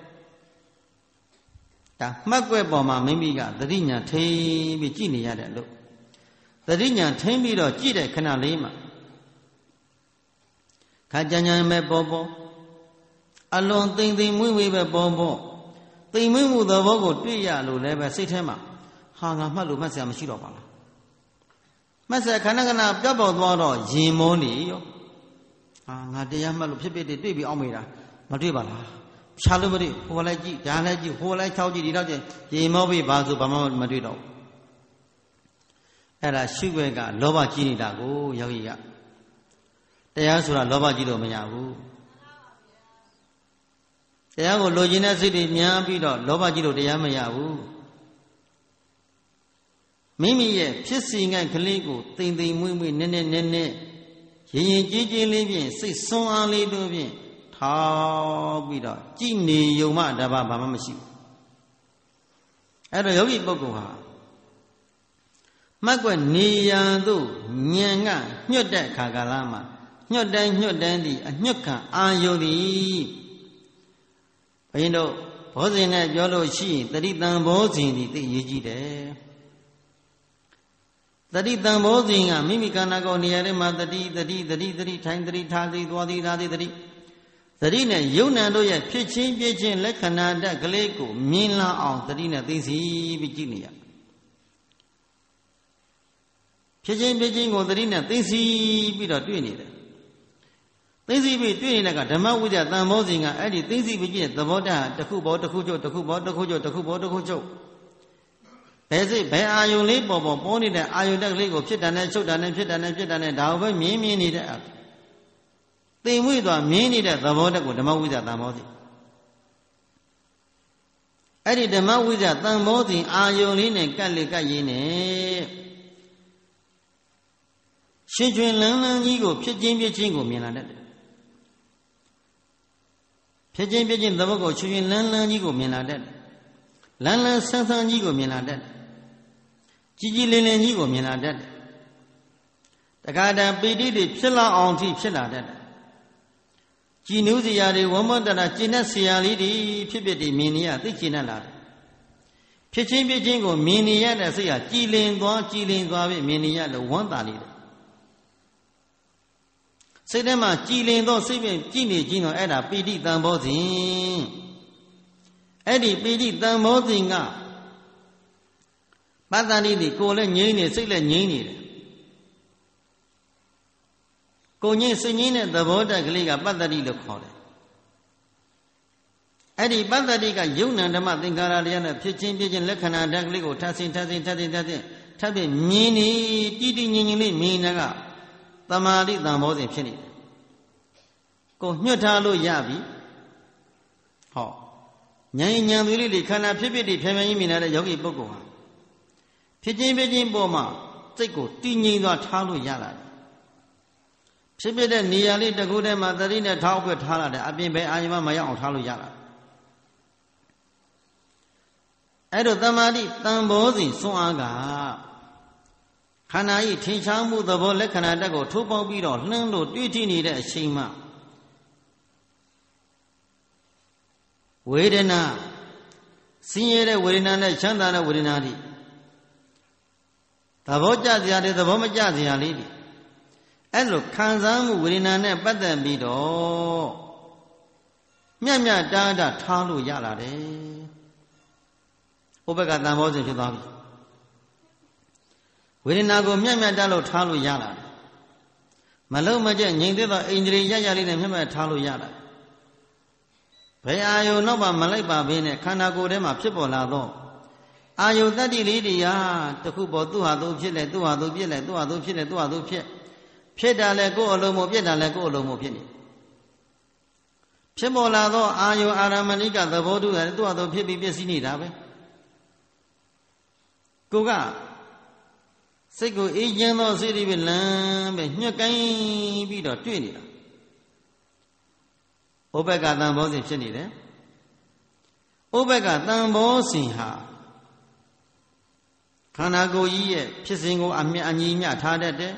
ဒါမှတ်ကွက်ပေါ်မှာမိမိကသတိညာထိန်းပြီးကြည့်နေရတဲ့လို့သတိညာထိန်းပြီးတော့ကြည့်တဲ့ခဏလေးမှာခါကြမ်းကြမ်းပဲပေါ်ပေါ်အလွန်သိမ့်သိမ့်မွေ့မွေ့ပဲပေါ်ပေါ်သိမ့်မွေ့မှုသဘောကိုတွေ့ရလို့လည်းပဲစိတ်ထဲမှာဟာငါမှတ်လို့မှတ်စရာမရှိတော့ပါလားမှတ်စရာခဏခဏပြတ်ပေါ်သွားတော့ရင်မောနေရောဟာငါတရားမှတ်လို့ဖြစ်ဖြစ်တွေ့ပြီးအောင်မေးတာမတွေ့ပါလားခြားလို့မတွေ့ဟိုလည်းကြည့်ဒါလည်းကြည့်ဟိုလည်းချောက်ကြည့်ဒီတော့ကျရင်မောပြီးဘာဆိုဘာမှမတွေ့တော့အဲ့ဒါရှုွက်ကလောဘကြီးနေတာကိုယောဂီကတရားဆိုတာလောဘကြီးလို့မရဘူးတရားကိုလိုချင်တဲ့စိတ်တွေများပြီးတော့လောဘကြီးလို့တရားမရဘူးမိမိရဲ့ဖြစ်စီငတ်ကလေးကိုတိမ်တိမ်မွေ့မွေ့နည်းနည်းနည်းနည်းရင်ရင်ကြီးကြီးလေးဖြင့်စိတ်ဆွမ်းအားလေးတို့ဖြင့်ထောက်ပြီးတော့ကြည်နေယုံမှတပါဘာမှမရှိဘူးအဲ့တော့ယောဂီပုဂ္ဂိုလ်ဟာမှတ်ကွက်နေရန်သို့ဉာဏ်ကညွတ်တဲ့အခါကာလမှာညွတ်တိုင်းညွတ်တိုင်းသည်အညွတ်ခံအာယုသည်ဘုရင်တို့ဘောဇင်နဲ့ပြောလို့ရှိရင်တတိတံဘောဇင်သည်သိရေးကြည့်တယ်တတိတံဘောဇင်ကမိမိခန္ဓာကိုယ်နေရာထဲမှာတတိတတိတတိတတိထိုင်တတိထားသည်သွားသည်ထားသည်တတိတတိနဲ့ယုံနံတို့ရဲ့ဖြစ်ချင်းပြည့်ချင်းလက္ခဏာတက်ကလေးကိုမြင်လာအောင်တတိနဲ့သိသိပြီးကြည့်နေရဖြစ်ချင်းပြည့်ချင်းကိုတတိနဲ့သိသိပြီးတော့တွေ့နေတယ်သိသိပြီးတွေ့နေတဲ့ကဓမ္မဝိဇ္ဇာတန်ဖိုးစဉ်ကအဲ့ဒီသိသိပြီးတဲ့သဘောတရားတစ်ခုပေါ်တစ်ခုချုပ်တစ်ခုပေါ်တစ်ခုချုပ်တစ်ခုပေါ်တစ်ခုချုပ်ဘယ်စိတ်ဘယ်အာယုံလေးပေါ်ပေါ်ပေါ်နေတဲ့အာယုံတက်ကလေးကိုဖြစ်တာနဲ့ချုပ်တာနဲ့ဖြစ်တာနဲ့ဖြစ်တာနဲ့ဒါကိုပဲမြင်မြင်နေတဲ့သိမွေ့သွားမြင်နေတဲ့သဘောတက်ကိုဓမ္မဝိဇ္ဇာတန်ဖိုးစဉ်အဲ့ဒီဓမ္မဝိဇ္ဇာတန်ဖိုးစဉ်အာယုံလေးနဲ့ကတ်လေကတ်ရင်းနဲ့ရှင်ကျွင်လန်းလန်းကြီးကိုဖြစ်ချင်းဖြစ်ချင်းကိုမြင်လာတတ်တယ်ဖြစ်ချင်းဖြစ်ချင်းသဘောကိုရှင်ကျွင်လန်းလန်းကြီးကိုမြင်လာတတ်တယ်လန်းလန်းဆန်းဆန်းကြီးကိုမြင်လာတတ်တယ်ကြီးကြီးလင်းလင်းကြီးကိုမြင်လာတတ်တယ်တခါတည်းပီတိတွေဖြစ်လာအောင်ထိဖြစ်လာတတ်တယ်ကြည်နူးစရာတွေဝမ္မတရကျင့်တဲ့ဆရာလေးတွေဖြစ်ဖြစ်တွေမြင်နေရသိကျင့်တတ်လာတယ်ဖြစ်ချင်းဖြစ်ချင်းကိုမြင်နေရတဲ့စိတ်ဟာကြည်လင်သွားကြည်လင်သွားပြီးမြင်နေရလို့ဝမ်းသာနေတယ်စိတ်ထဲမှာကြည်လင်သောစိတ်ဖြင့်ကြည်နေခြင်းတော့အဲ့ဒါပီတိတန်ဖိုးစဉ်အဲ့ဒီပီတိတန်ဖိုးစဉ်ကပတ္တဏိတိကိုယ်လည်းငြိမ့်နေစိတ်လည်းငြိမ့်နေတယ်ကိုငြိမ့်စိတ်ငြိမ့်တဲ့သဘောတက်ကလေးကပတ္တတိလို့ခေါ်တယ်အဲ့ဒီပတ္တတိကယုံနံဓမ္မသင်္ခါရတရားနဲ့ဖြစ်ချင်းဖြစ်ချင်းလက္ခဏာဓာတ်ကလေးကိုထပ်ဆင်းထပ်ဆင်းထပ်ဆင်းထပ်ဆင်းထပ်ပြီးမြင်နေတိတိငြိမ့်ငြိမ့်လေးမြင်နေတာကသမာဓိတန်ဖိုးစဉ်ဖြစ်နေတယ်ကိုညှွတ်ထားလို့ရပြီဟောဉာဏ်ဉာဏ်သွေးလေးတွေခန္ဓာဖြစ်ဖြစ်တွေဖြည်းဖြည်းမြင်လာတဲ့ယောဂီပုဂ္ဂိုလ်ဟာဖြစ်ချင်းဖြစ်ချင်းပေါ်မှာစိတ်ကိုတည်ငြိမ်စွာထားလို့ရလာတယ်ဖြစ်ဖြစ်တဲ့နေရာလေးတစ်ခုတည်းမှာသတိနဲ့ထားအောင်ထားလာတယ်အပြင်ဘယ်အာရုံမှမရောက်အောင်ထားလို့ရလာတယ်အဲ့တော့သမာဓိတန်ဖိုးစဉ်စွမ်းအားကခန္ဓာ၏ထင်ရှားမှုသဘောလက္ခဏာတက်ကိုထိုးပေါက်ပြီးတော့လှမ်းလို့တွေ့ထိနေတဲ့အချိန်မှဝေဒနာဆင်းရဲတဲ့ဝေဒနာနဲ့ချမ်းသာတဲ့ဝေဒနာတွေသဘောကျစရာတွေသဘောမကျစရာလေးတွေအဲ့လိုခံစားမှုဝေဒနာနဲ့ပတ်သက်ပြီးတော့မြတ်မြတ်တားတာထားလို့ရလာတယ်ဥပက္ခတန်ဖိုးစဉ်ဖြစ်သွားပြီဝေဒနာကိုမြတ်မြတ်တားလို့ထားလို့ရလာတယ်မလုံးမကျငြိမ်သက်သောအိန္ဒြေရရလေးနဲ့မြတ်မြတ်ထားလို့ရလာတယ်ဘယ်အာယုံနောက်မှမလိုက်ပါဘဲနဲ့ခန္ဓာကိုယ်ထဲမှာဖြစ်ပေါ်လာတော့အာယုတတ္တိလေးတွေဟာတခုပေါ်သူ့ဟာသူဖြစ်လေသူ့ဟာသူဖြစ်လေသူ့ဟာသူဖြစ်လေသူ့ဟာသူဖြစ်ဖြစ်တာလဲကိုယ်အလုံးမို့ပြက်တာလဲကိုယ်အလုံးမို့ဖြစ်နေဖြစ်ပေါ်လာတော့အာယုအာရမဏိကသဘောတူတယ်သူ့ဟာသူဖြစ်ပြီးပြည့်စည်နေတာပဲကိုကစိတ်ကိုအေးချမ်းသောစိတ်တွေပဲလမ်းပဲညှက်ကိုင်းပြီးတော့တွေ့နေတာဥပ္ပကတန်ဖိုးစဉ်ဖြစ်နေတယ်ဥပ္ပကတန်ဖိုးစဉ်ဟာခန္ဓာကိုယ်ကြီးရဲ့ဖြစ်စဉ်ကိုအမြအညီမျှထားတတ်တယ်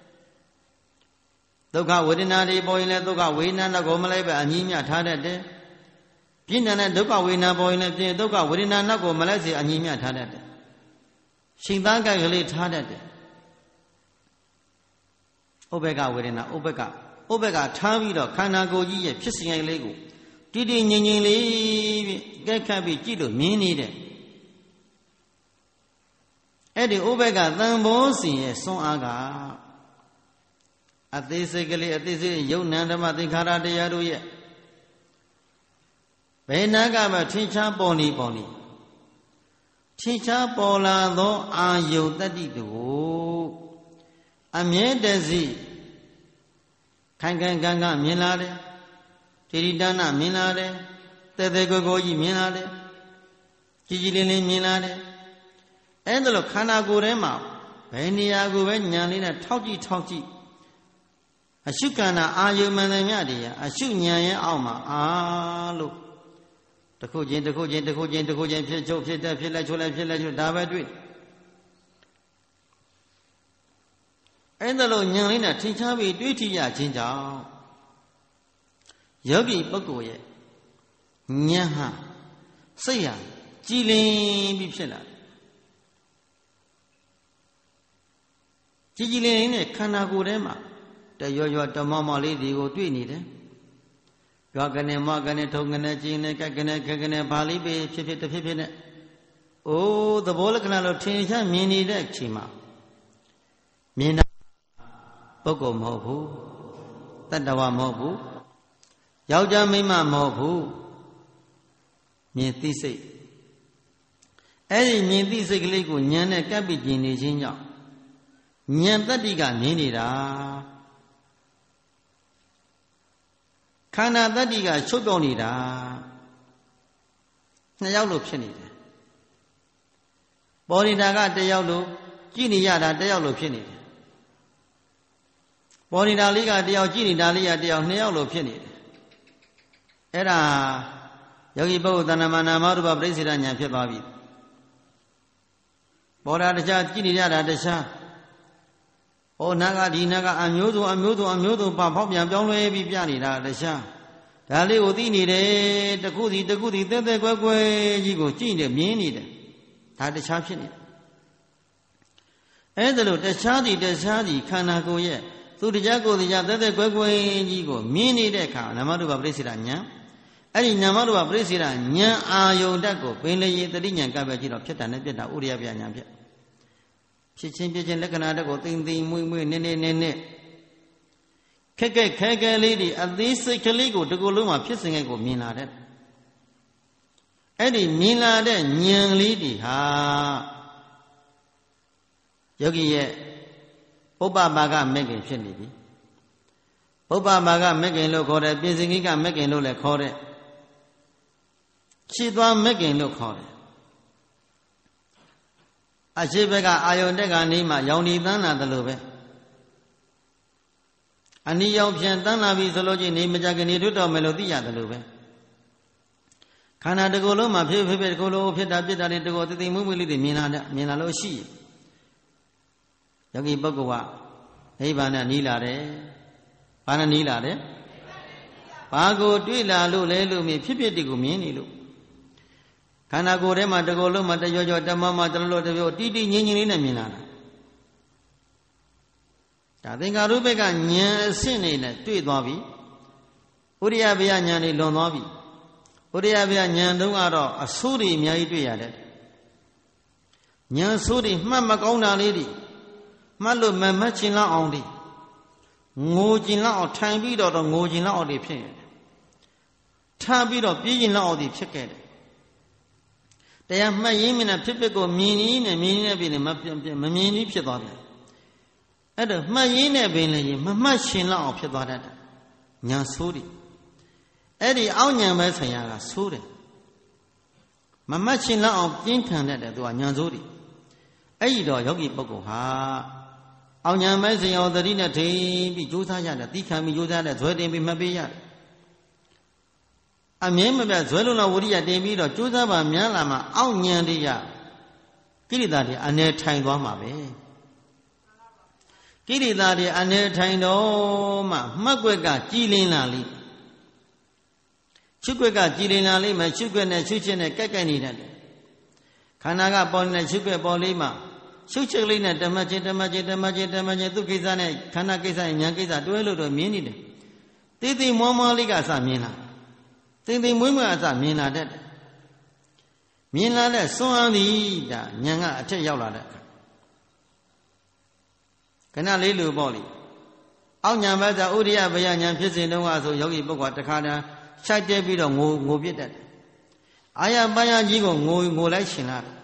ဒုက္ခဝေဒနာတွေပေါ်ရင်လည်းဒုက္ခဝေဒနာနောက်ကိုမလိုက်ပဲအညီမျှထားတတ်တယ်ပြင်းထန်တဲ့ဒုက္ခဝေဒနာပေါ်ရင်လည်းပြင်းဒုက္ခဝေဒနာနောက်ကိုမလိုက်စေအညီမျှထားတတ်တယ်ရှိန်သားကြိုက်ကလေးထားတတ်တယ်ဥပ္ပကဝေဒနာဥပ္ပကဥပ္ပကထားပြီးတော့ခန္ဓာကိုယ်ကြီးရဲ့ဖြစ်စဉ်ကလေးကိုတည်တည်ငြိမ်ငြိမ်လေးပြီးကဲခတ်ပြီးကြည့်လို့မြင်နေတဲ့အဲ့ဒီဥပ္ပကသံဘောစဉ်ရဲ့စွမ်းအားကအသေးစိတ်ကလေးအသေးစိတ်ယုံနံဓမ္မသင်္ခါရတရားတို့ရဲ့ဘယ်နာကမှထင်ရှားပေါ်နေပေါ်နေထင်ရှားပေါ်လာသောအာယုတတ္တိတို့အမြဲတစေခိုင်ခိုင်ကံကမြင်လာတယ်တိရိတနာမြင်လာတယ်တဲတဲကိုကိုကြီးမြင်လာတယ်ကြီးကြီးလင်းလင်းမြင်လာတယ်အဲ့ဒါလို့ခန္ဓာကိုယ်ထဲမှာဘယ်နေရာကိုပဲညာလေးနဲ့ထောက်ကြည့်ထောက်ကြည့်အရှုကန္နာအာယုမန္တမြတ်တရားအရှုဉာဏ်ရဲ့အောက်မှာအာလို့တခုချင်းတခုချင်းတခုချင်းတခုချင်းဖြစ်ချုပ်ဖြစ်တဲ့ဖြစ်လိုက်ချုပ်လိုက်ဖြစ်လိုက်ချုပ်ဒါပဲတွေ့အဲ့ဒါလို့ဉာဏ်လေးနဲ့ထင်ရှားပြီးတွေးထရခြင်းကြောင့်ယောဂီပုဂ္ဂိုလ်ရဲ့ဉာဏ်ဟာစိတ်ဟာကြည်လင်ပြီးဖြစ်လာကြည်ကြည်လင်လင်နဲ့ခန္ဓာကိုယ်ထဲမှာတရွရွတမောမောလေးတွေကိုတွေ့နေတယ်ရွာကနေမကနေထုံကနေကျင်းနေကကနေခကနေဘာလေးပဲဖြစ်ဖြစ်တစ်ဖြစ်ဖြစ်နဲ့အိုးသဘောလက္ခဏာလို့ထင်ရှားမြင်နေတဲ့အချိန်မှာမြင်တာပုဂ္ဂိုလ်မဟုတ်ဘူးတတ္တဝမဟုတ်ဘူးယောက်ျားမိန်းမမဟုတ်ဘူးမြင်သိစိတ်အဲ့ဒီမြင်သိစိတ်ကလေးကိုဉာဏ်နဲ့ကပ်ပြီးကျင်နေခြင်းကြောင့်ဉာဏ်တတ္တိကမြင်နေတာခန္ဓာတတ္တိကချုပ်ပြောနေတာနှစ်ယောက်လို့ဖြစ်နေတယ်ပေါ်နေတာကတစ်ယောက်လို့ကြည့်နေရတာတစ်ယောက်လို့ဖြစ်နေတယ်ပေါ်နေတာလေးကတစ်ယောက်ကြည့်နေတာလေးကတစ်ယောက်နှစ်ယောက်လို့ဖြစ်နေတယ်အဲ့ဒါယောဂီပုဂ္ဂိုလ်တဏ္ဍာမနာမရူပပရိစ္ဆေဒဉာဏ်ဖြစ်သွားပြီပေါ်တာတခြားကြည့်နေရတာတခြားဟောနာကဒီနာကအမျိုးစုံအမျိုးစုံအမျိုးစုံပါဖောက်ပြန်ပြောင်းလဲပြီးပြနေတာတခြားဒါလေးကိုသိနေတယ်တခုစီတခုစီတဲတဲကွဲကွဲကြီးကိုကြည့်နေမြင်နေတယ်ဒါတခြားဖြစ်နေတယ်အဲ့ဒါလို့တခြားစီတခြားစီခန္ဓာကိုယ်ရဲ့သူတရားကိုယ်တရားတဲတဲကွဲကွဲကြီးကိုမြင်နေတဲ့အခါနာမရူပပရိစ္ဆေဒဉာဏ်အဲ့ဒီနာမရူပပရိစ္ဆေဒဉာဏ်အာယုန်ဓာတ်ကိုပင်လေရေတတိဉာဏ်ကပ်ပဲကြည့်တော့ဖြစ်တာနဲ့ပြတ်တာဥရိယပြဉာဏ်ဖြစ်ဖြစ်ချင်းဖြစ်ချင်းလက္ခဏာဓာတ်ကိုသိမ့်သိမ့်မွေ့မွေ့နည်းနည်းနည်းနည်းခက်ခက်ခဲခဲလေးတွေအသေးစိတ်ကလေးကိုဒီကိုယ်လုံးမှာဖြစ်စဉ်ကိုမြင်လာတဲ့အဲ့ဒီမြင်လာတဲ့ဉာဏ်လေးတွေဟာယောဂီရဲ့ပုပ္ပပါကမဂ္ဂင်ဖြစ်နေပြီပုပ္ပပါကမဂ္ဂင်လို့ခေါ်တယ်ပြင်စင်ကြီးကမဂ္ဂင်လို့လည်းခေါ်တယ်ခြေသွားမဂ္ဂင်လို့ခေါ်တယ်အရှိဘက်ကအာယုန်တက်ကနေမှရောင်ဒီတန်းလာတယ်လို့ပဲအနိယောင်ပြန်တန်းလာပြီဆိုလို့ချင်းနေမကြကနေထွတ်တော်မယ်လို့သိရတယ်လို့ပဲခန္ဓာတစ်ခုလုံးမှာဖြစ်ဖြစ်ဖြစ်တစ်ခုလုံးဖြစ်တာပြစ်တာတွေတကောတသိမ့်မှုမှုလေးတွေမြင်လာတဲ့မြင်လာလို့ရှိယောဂီပုဂ္ဂိုလ်ကနိဗ္ဗာန်နဲ့နီးလာတယ်ဘာနဲ့နီးလာတယ်ဘာကိုတွေ့လာလို့လဲလို့မြင်ဖြစ်ဖြစ်တွေကိုမြင်နေလို့ခန္ဓာကိုယ်ထဲမှာတကောလုံးမှာတကြောကြောတမမတလလို့တပြောတိတိငြင်းငြင်းလေးနဲ့မြင်လာတာဒါသင်္ကာရုပ္ပကဉာဏ်အဆင့်နေနဲ့တွေ့သွားပြီဥရိယဗျာဉာဏ်တွေလွန်သွားပြီဥရိယဗျာဉာဏ်တုန်းကတော့အဆိုးတွေအများကြီးတွေ့ရတယ်ဉာဏ်ဆိုးတွေမှတ်မကောင်းတာလေးတွေမှတ်လို့မမှတ်ချင်လောက်အောင်တွေငိုချင်လောက်အောင်ထိုင်ပြီးတော့ငိုချင်လောက်အောင်တွေဖြစ်ရတယ်ထားပြီးတော့ပြေးချင်လောက်အောင်တွေဖြစ်ခဲ့တယ်တရားမှတ်ရင်းမနဲ့ဖြစ်ဖြစ်ကိုမြင်ရင်းနဲ့မြင်ရင်းနဲ့ပြင်မမမြင်ကြီးဖြစ်သွားတယ်အဲ့တော့မှတ်ရင်းနဲ့ပင်လည်းမမှတ်ရှင်လောက်အောင်ဖြစ်သွားတတ်တယ်ညာဆိုးတယ်အဲ့ဒီအောက်ညာပဲဆရာကဆိုးတယ်မမှတ်ရှင်လောက်အောင်ပြင်းထန်တတ်တယ်သူကညာဆိုးတယ်အဲ့ဒီတော့ယောဂီပုဂ္ဂိုလ်ဟာအောက်ညာပဲဆရာသတိနဲ့ထိပြီးကြိုးစားရတယ်တိခံပြီးကြိုးစားတယ်ဇွဲတင်ပြီးမှတ်ပေးရတယ်အမြဲမပြတ်ဇွဲလုံးတော်ဝိရိယတင်ပြီးတော့ကြိုးစားပါများလာမှအောက်ညာတွေကကိရိတာတွေအနေထိုင်သွားမှာပဲကိရိတာတွေအနေထိုင်တော့မှမှတ်ွက်ကကြည်လင်လာလိမ့်ချွတ်ွက်ကကြည်လင်လာလိမ့်မယ်ချွတ်ွက်နဲ့ချွတ်ချက်နဲ့ကက်ကက်နေတတ်တယ်ခန္ဓာကပေါ်နေတဲ့ချွတ်ွက်ပေါ်လေးမှာချွတ်ချက်လေးနဲ့ဓမ္မချင်းဓမ္မချင်းဓမ္မချင်းဓမ္မချင်းသူကိစ္စနဲ့ခန္ဓာကိစ္စနဲ့ဉာဏ်ကိစ္စတွဲလို့တော့မြင်နေတယ်တိတိမွားမွားလေးကအစမြင်လာတိတိမွေးမွေးအစမြင်လာတတ်တယ်မြင်လာတဲ့စွမ်းအားသည်ဒါဉာဏ်ကအထက်ရောက်လာတဲ့ခဏလေးလိုပေါ့လေအောက်ညာဘက်ကဥရိယဗျာဉာဏ်ဖြစ်စဉ်တုန်းကဆိုယောဂီပုဂ္ဂိုလ်တခါတည်းခြိုက်တဲပြီးတော့ငိုငိုပြစ်တတ်တယ်အာရပညာကြီးကိုငိုငိုလိုက်ရှင်လာတယ်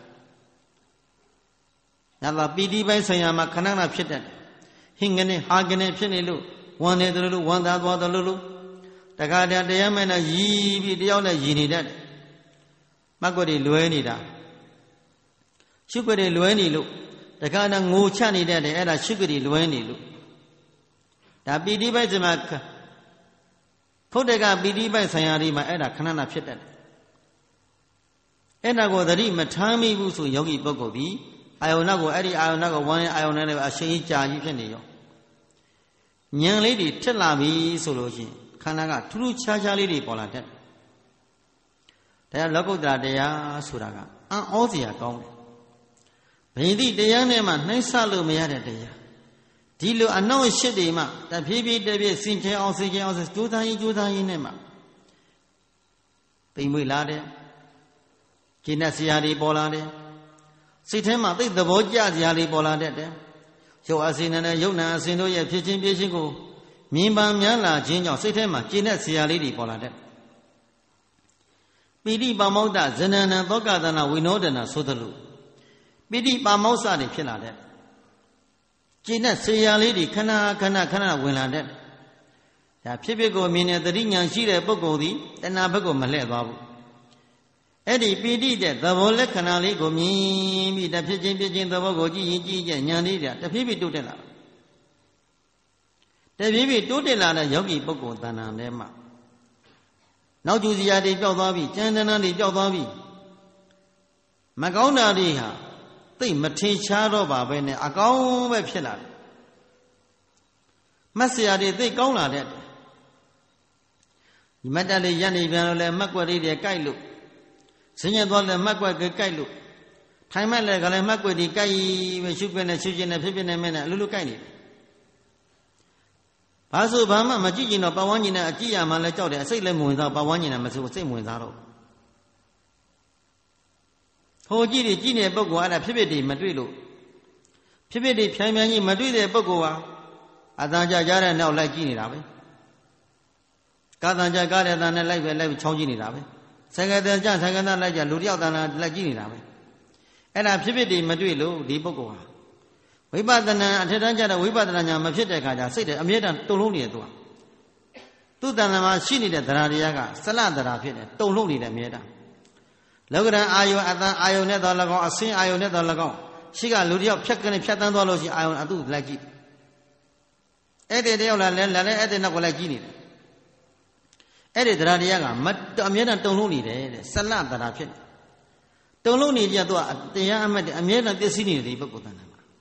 ဒါကပီတိပိုင်းဆိုင်ရာမှာခဏခဏဖြစ်တတ်တယ်ဟင်းကနေဟာကနေဖြစ်နေလို့ဝမ်းနေတယ်လို့ဝမ်းသာသွားတယ်လို့တခါတည်းတရားမဲ့နဲ့ရည်ပြီးတယောက်နဲ့ရည်နေတတ်တယ်မှတ်ကွက်တွေလွဲနေတာရှုပ်ကွက်တွေလွဲနေလို့တခါတည်းငိုချနေတတ်တယ်အဲ့ဒါရှုပ်ကွက်တွေလွဲနေလို့ဒါပီတိပိုင်းဆိုင်မှာခုတ်တကပီတိပိုင်းဆိုင်ရာတွေမှာအဲ့ဒါခဏခဏဖြစ်တတ်တယ်အဲ့ဒါကိုသတိမထားမိဘူးဆိုယောဂီပုဂ္ဂိုလ်ဒီအာယုန်နောက်ကိုအဲ့ဒီအာယုန်နောက်ကိုဝမ်းနဲ့အာယုန်နဲ့အရှိန်ကြာကြီးဖြစ်နေရောဉာဏ်လေးတွေထက်လာပြီဆိုလို့ရှိရင်ခန္ဓာကထူးထူးခြားခြားလေးတွေပေါ်လာတတ်တယ်ဒါကြောင့်လောကုတ္တရာတရားဆိုတာကအံ့ဩစရာကောင်းတယ်ဘိသိတရားနဲ့မှနှိမ့်ဆလို့မရတဲ့တရားဒီလိုအနောက်ရှစ်တွေမှတဖြည်းဖြည်းတဖြည်းစင်ကြဲအောင်စင်ကြဲအောင်ကြိုးစားရင်ကြိုးစားရင်နဲ့မှပိန်မွေလာတယ်ကျင့်တဲ့ဆရာတွေပေါ်လာတယ်စိတ်ထဲမှာသိသဘောကျစရာတွေပေါ်လာတတ်တယ်ရုပ်အစင်နဲ့ရုပ်နာအစင်တို့ရဲ့ဖြစ်ချင်းပြည့်ချင်းကိုမြင်ပါများလာခြင်းကြောင့်စိတ်ထဲမှာကျဉ်တဲ့ဆရာလေးတွေပေါ်လာတဲ့ပိဋိပါမောဒ္ဒဇနန္နသောကသနာဝိနောဒနာဆိုသလိုပိဋိပါမောစတွေဖြစ်လာတဲ့ကျဉ်တဲ့ဆရာလေးတွေခဏခဏခဏဝင်လာတဲ့ဒါဖြစ်ဖြစ်ကိုမြင်တဲ့တတိညာရှိတဲ့ပုဂ္ဂိုလ်သည်တဏှာဘက်ကိုမလှည့်သွားဘူးအဲ့ဒီပိဋိတဲ့သဘောလက္ခဏာလေးကိုမြင်ပြီးတဖြစ်ချင်းဖြစ်ချင်းသဘောကိုကြည့်ရင်ကြည့်ကြဉာဏ်လေးတဖြည်းဖြည်းတိုးတက်လာတဖြည်းဖြည်းတိုးတက်လာတဲ့ယောဂီပုဂ္ဂိုလ်တဏ္ဍာထဲမှာနောက်ကျူစရာတွေကြောက်သွားပြီကျန်တနာတွေကြောက်သွားပြီမကောင်းတာတွေဟာသိမထင်ရှားတော့ပါပဲနဲ့အကောင်းပဲဖြစ်လာတယ်မတ်စရာတွေသိကောင်းလာတဲ့ဒီမတ်တက်လေးရက်နေပြန်လို့လဲမတ်ကွက်လေးတွေကြိုက်လို့စဉ္ညသွားလဲမတ်ကွက်ကကြိုက်လို့ထိုင်မက်လဲကလည်းမတ်ကွက်တွေကြိုက်ပဲရှုပ်ပြနေရှုပ်ကျင်နေဖြစ်ဖြစ်နေမဲ့နဲ့အလိုလိုကြိုက်နေတယ်ဘာဆိုဘာမှမကြည့်ကျင်တော့ပဝန်းကျင်နဲ့အကြည့်ရမှလည်းကြောက်တယ်အစိတ်လည်းမဝင်စားပဝန်းကျင်နဲ့မဆိုစိတ်မဝင်စားတော့ဟိုကြည့်ကြည့်နေတဲ့ပုဂ္ဂိုလ်အဲ့ဒါဖြစ်ဖြစ်တွေမတွေ့လို့ဖြစ်ဖြစ်တွေဖြန်းဖြန်းကြီးမတွေ့တဲ့ပုဂ္ဂိုလ်ဟာအတန်ကြာကြတဲ့နောက်လိုက်ကြည့်နေတာပဲကာတန်ကြာကားတဲ့တန်နဲ့လိုက်ပဲလိုက်ချောင်းကြည့်နေတာပဲဆိုင်ကယ်တန်ကြာဆိုင်ကယ်တန်လိုက်ကြလူတယောက်တန်လိုက်ကြည့်နေတာပဲအဲ့ဒါဖြစ်ဖြစ်တွေမတွေ့လို့ဒီပုဂ္ဂိုလ်ဟာဝိပဿနာအထက်တန်းကျတဲ့ဝိပဿနာညာမဖြစ်တဲ့ခါကျစိတ်တယ်အမြဲတမ်းတုံလုံးနေတယ်သူကသူ့တဏ္ဍာမှာရှိနေတဲ့သရတရားကစလသရာဖြစ်တယ်တုံလုံးနေတယ်အမြဲတမ်းလောကရန်အာယုအတန်အာယုနဲ့တော်၎င်းအစင်းအာယုနဲ့တော်၎င်းရှိကလူတယောက်ဖြတ်ကနေဖြတ်တန်းသွားလို့ရှိအာယုအတုလိုက်ကြည့်အဲ့ဒီတယောက်လာလဲလာလဲအဲ့ဒီနောက်ကလိုက်ကြည့်နေတယ်အဲ့ဒီသရတရားကမအမြဲတမ်းတုံလုံးနေတယ်တဲ့စလသရာဖြစ်တယ်တုံလုံးနေကြသူကတရားအမှတ်အမြဲတမ်းသိသိနေတယ်ဒီပုဂ္ဂိုလ်တဏ္ဍာ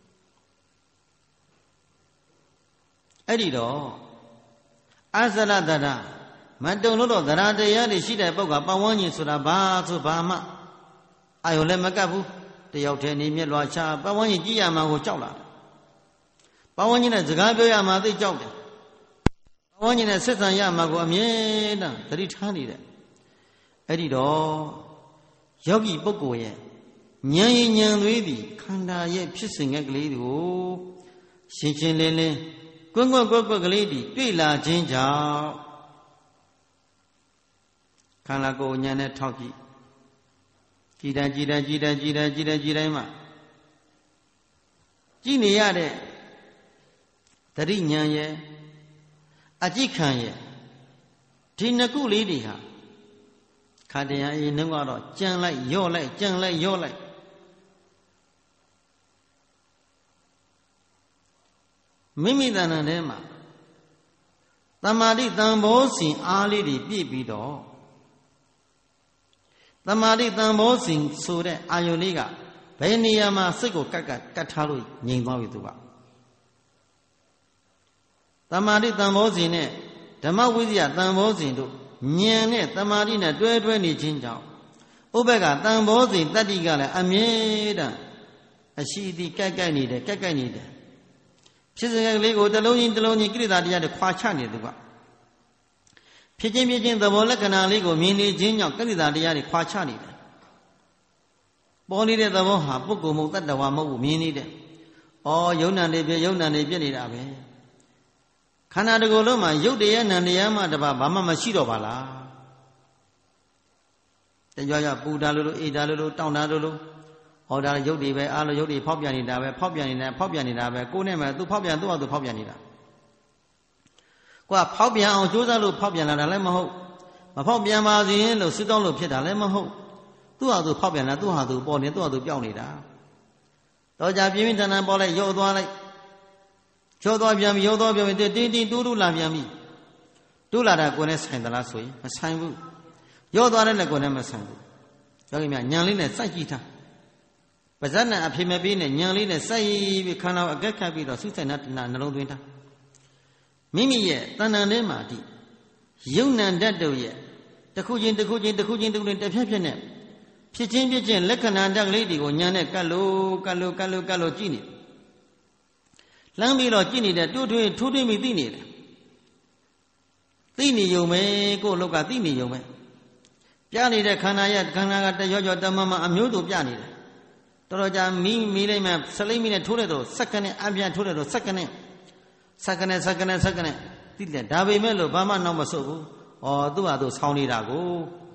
အဲ့ဒီတော့အစရတရမတုံလို့တော့သရတရားတွေရှိတဲ့ပုဂ္ဂိုလ်ပဝန်းကျင်ဆိုတာဘာဆိုဘာမှအာယုလည်းမကပ်ဘူးတယောက်တည်းနေမျက်လွှာချပဝန်းကျင်ကြည့်ရမှာကိုကြောက်လာတယ်ပဝန်းကျင်နဲ့စကားပြောရမှာသိကြောက်တယ်ပဝန်းကျင်နဲ့ဆက်ဆံရမှာကိုအမြဲတမ်းသတိထားနေတယ်အဲ့ဒီတော့ယောဂီပုဂ္ဂိုလ်ရဲ့ဉာဏ်ရည်ဉာဏ်သွေးသည်ခန္ဓာရဲ့ဖြစ်စဉ်ကလေးတွေကိုရှင်းရှင်းလင်းလင်းကွန်းကွန်းကွက်ကွက်ကလေးတွေ့လာခြင်းကြောင့်ခန္ဓာကိုယ်ဉာဏ်နဲ့ထောက်ကြည့်ကြည်တယ်ကြည်တယ်ကြည်တယ်ကြည်တယ်ကြည်တယ်ကြည်တိုင်းမှာကြည်နေရတဲ့တတိဉာဏ်ရဲ့အကြည့်ခံရဲ့ဒီနှစ်ခုလေးတွေဟာခါတရားအရင်နှုန်းကတော့ကြံလိုက်ရော့လိုက်ကြံလိုက်ရော့လိုက်မိမိတဏ္ဍာထဲမှာတမာတိတန်ဘောစဉ်အားလေးတွေပြည့်ပြီးတော့တမာတိတန်ဘောစဉ်ဆိုတဲ့အာယုန်လေးကဘယ်နေရာမှာစိတ်ကိုကတ်ကတ်ကတ်ထားလို့ငြိမ်သွားပြီသူကတမာတိတန်ဘောစဉ်နဲ့ဓမ္မဝိဇ္ဇာတန်ဘောစဉ်တို့ဉာဏ်နဲ့တမာတိနဲ့တွဲတွဲနေခြင်းကြောင့်ဥပ္ပကတန်ဘောစဉ်တတ္တိကလည်းအမြဲတမ်းအရှိတိကတ်ကတ်နေတယ်ကတ်ကတ်နေတယ်ဖြစ်စဉ်ကလေးကိုတလုံးချင်းတလုံးချင်းကိရိတာတရားတွေခွာချနေသူကဖြစ်ချင်းဖြစ်ချင်းသဘောလက္ခဏာလေးကိုမြင်နေခြင်းကြောင့်ကိရိတာတရားတွေခွာချနေတယ်ပေါ်နေတဲ့သဘောဟာပုဂ္ဂိုလ်မဟုတ်တတ္တဝါမဟုတ်ဘူးမြင်နေတယ်ဩယုံ nant တွေပြယုံ nant တွေပြနေတာပဲခန္ဓာတစ်ခုလုံးမှာယုတ်တရားနံတရားမှတပါဘာမှမရှိတော့ပါလားတကြွကြပူတာလို့လို့အေးတာလို့လို့တောင်းတာလို့လို့ဟောဒါရုပ်တွေပဲအားလုံးရုပ်တွေဖောက်ပြန်နေတာပဲဖောက်ပြန်နေတာဖောက်ပြန်နေတာပဲကိုယ်နဲ့မှသူဖောက်ပြန်သူ့အောင်သူဖောက်ပြန်နေတာကိုကဖောက်ပြန်အောင်ကြိုးစားလို့ဖောက်ပြန်လာတာလည်းမဟုတ်မဖောက်ပြန်ပါစေလို့စစ်တောင်းလို့ဖြစ်တာလည်းမဟုတ်သူ့အောင်သူဖောက်ပြန်လာသူ့ဟာသူပေါ်နေသူ့အောင်သူပြောင်းနေတာတော့ကြပြင်းပြင်းထန်ထန်ပေါ်လိုက်ရုပ်သွားလိုက်ချောသွားပြန်ပြီရုပ်သွားပြန်ပြီတင်းတင်းတူးတူးလာပြန်ပြီတူးလာတာကိုယ်နဲ့ဆိုင်သလားဆိုရင်မဆိုင်ဘူးရော့သွားတဲ့လည်းကိုယ်နဲ့မဆိုင်ဘူးယောဂီများညံလေးနဲ့စိုက်ကြည့်ထားပါဇက်နဲ့အဖေမပေးနဲ့ညံလေးနဲ့စိုက်ပြီးခန္ဓာကိုအကက်ခတ်ပြီးတော့ဆုဆိုင်နာတဏနှလုံးသွင်းထားမိမိရဲ့တဏ္ဍန်ထဲမှာဒီယုံ nant ဓာတ်တို့ရဲ့တစ်ခုချင်းတစ်ခုချင်းတစ်ခုချင်းတစ်ခုချင်းတစ်ဖြက်ဖြက်နဲ့ဖြစ်ချင်းဖြစ်ချင်းလက္ခဏာဓာတ်ကလေးတွေကိုညံနဲ့ကတ်လို့ကတ်လို့ကတ်လို့ကတ်လို့ကြည့်နေလှမ်းပြီးတော့ကြည့်နေတဲ့တိုးထွင်းထိုးထွင်းပြီးသိနေတယ်သိနေုံပဲကိုယ့်လောက်ကသိနေုံပဲပြနေတဲ့ခန္ဓာရဲ့ခန္ဓာကတရောကြောတမမအမျိုးတို့ပြနေတယ်တော်တော်ကြာမီးမီးလိုက်မှဆလိမ့်မီးနဲ့ထိုးတဲ့တော့စက္ကနဲ့အပြန်ထိုးတဲ့တော့စက္ကနဲ့စက္ကနဲ့စက္ကနဲ့စက္ကနဲ့သိတယ်ဒါပေမဲ့လို့ဘာမှနောက်မဆုတ်ဘူးဩသူ့ဟာသူဆောင်းနေတာကို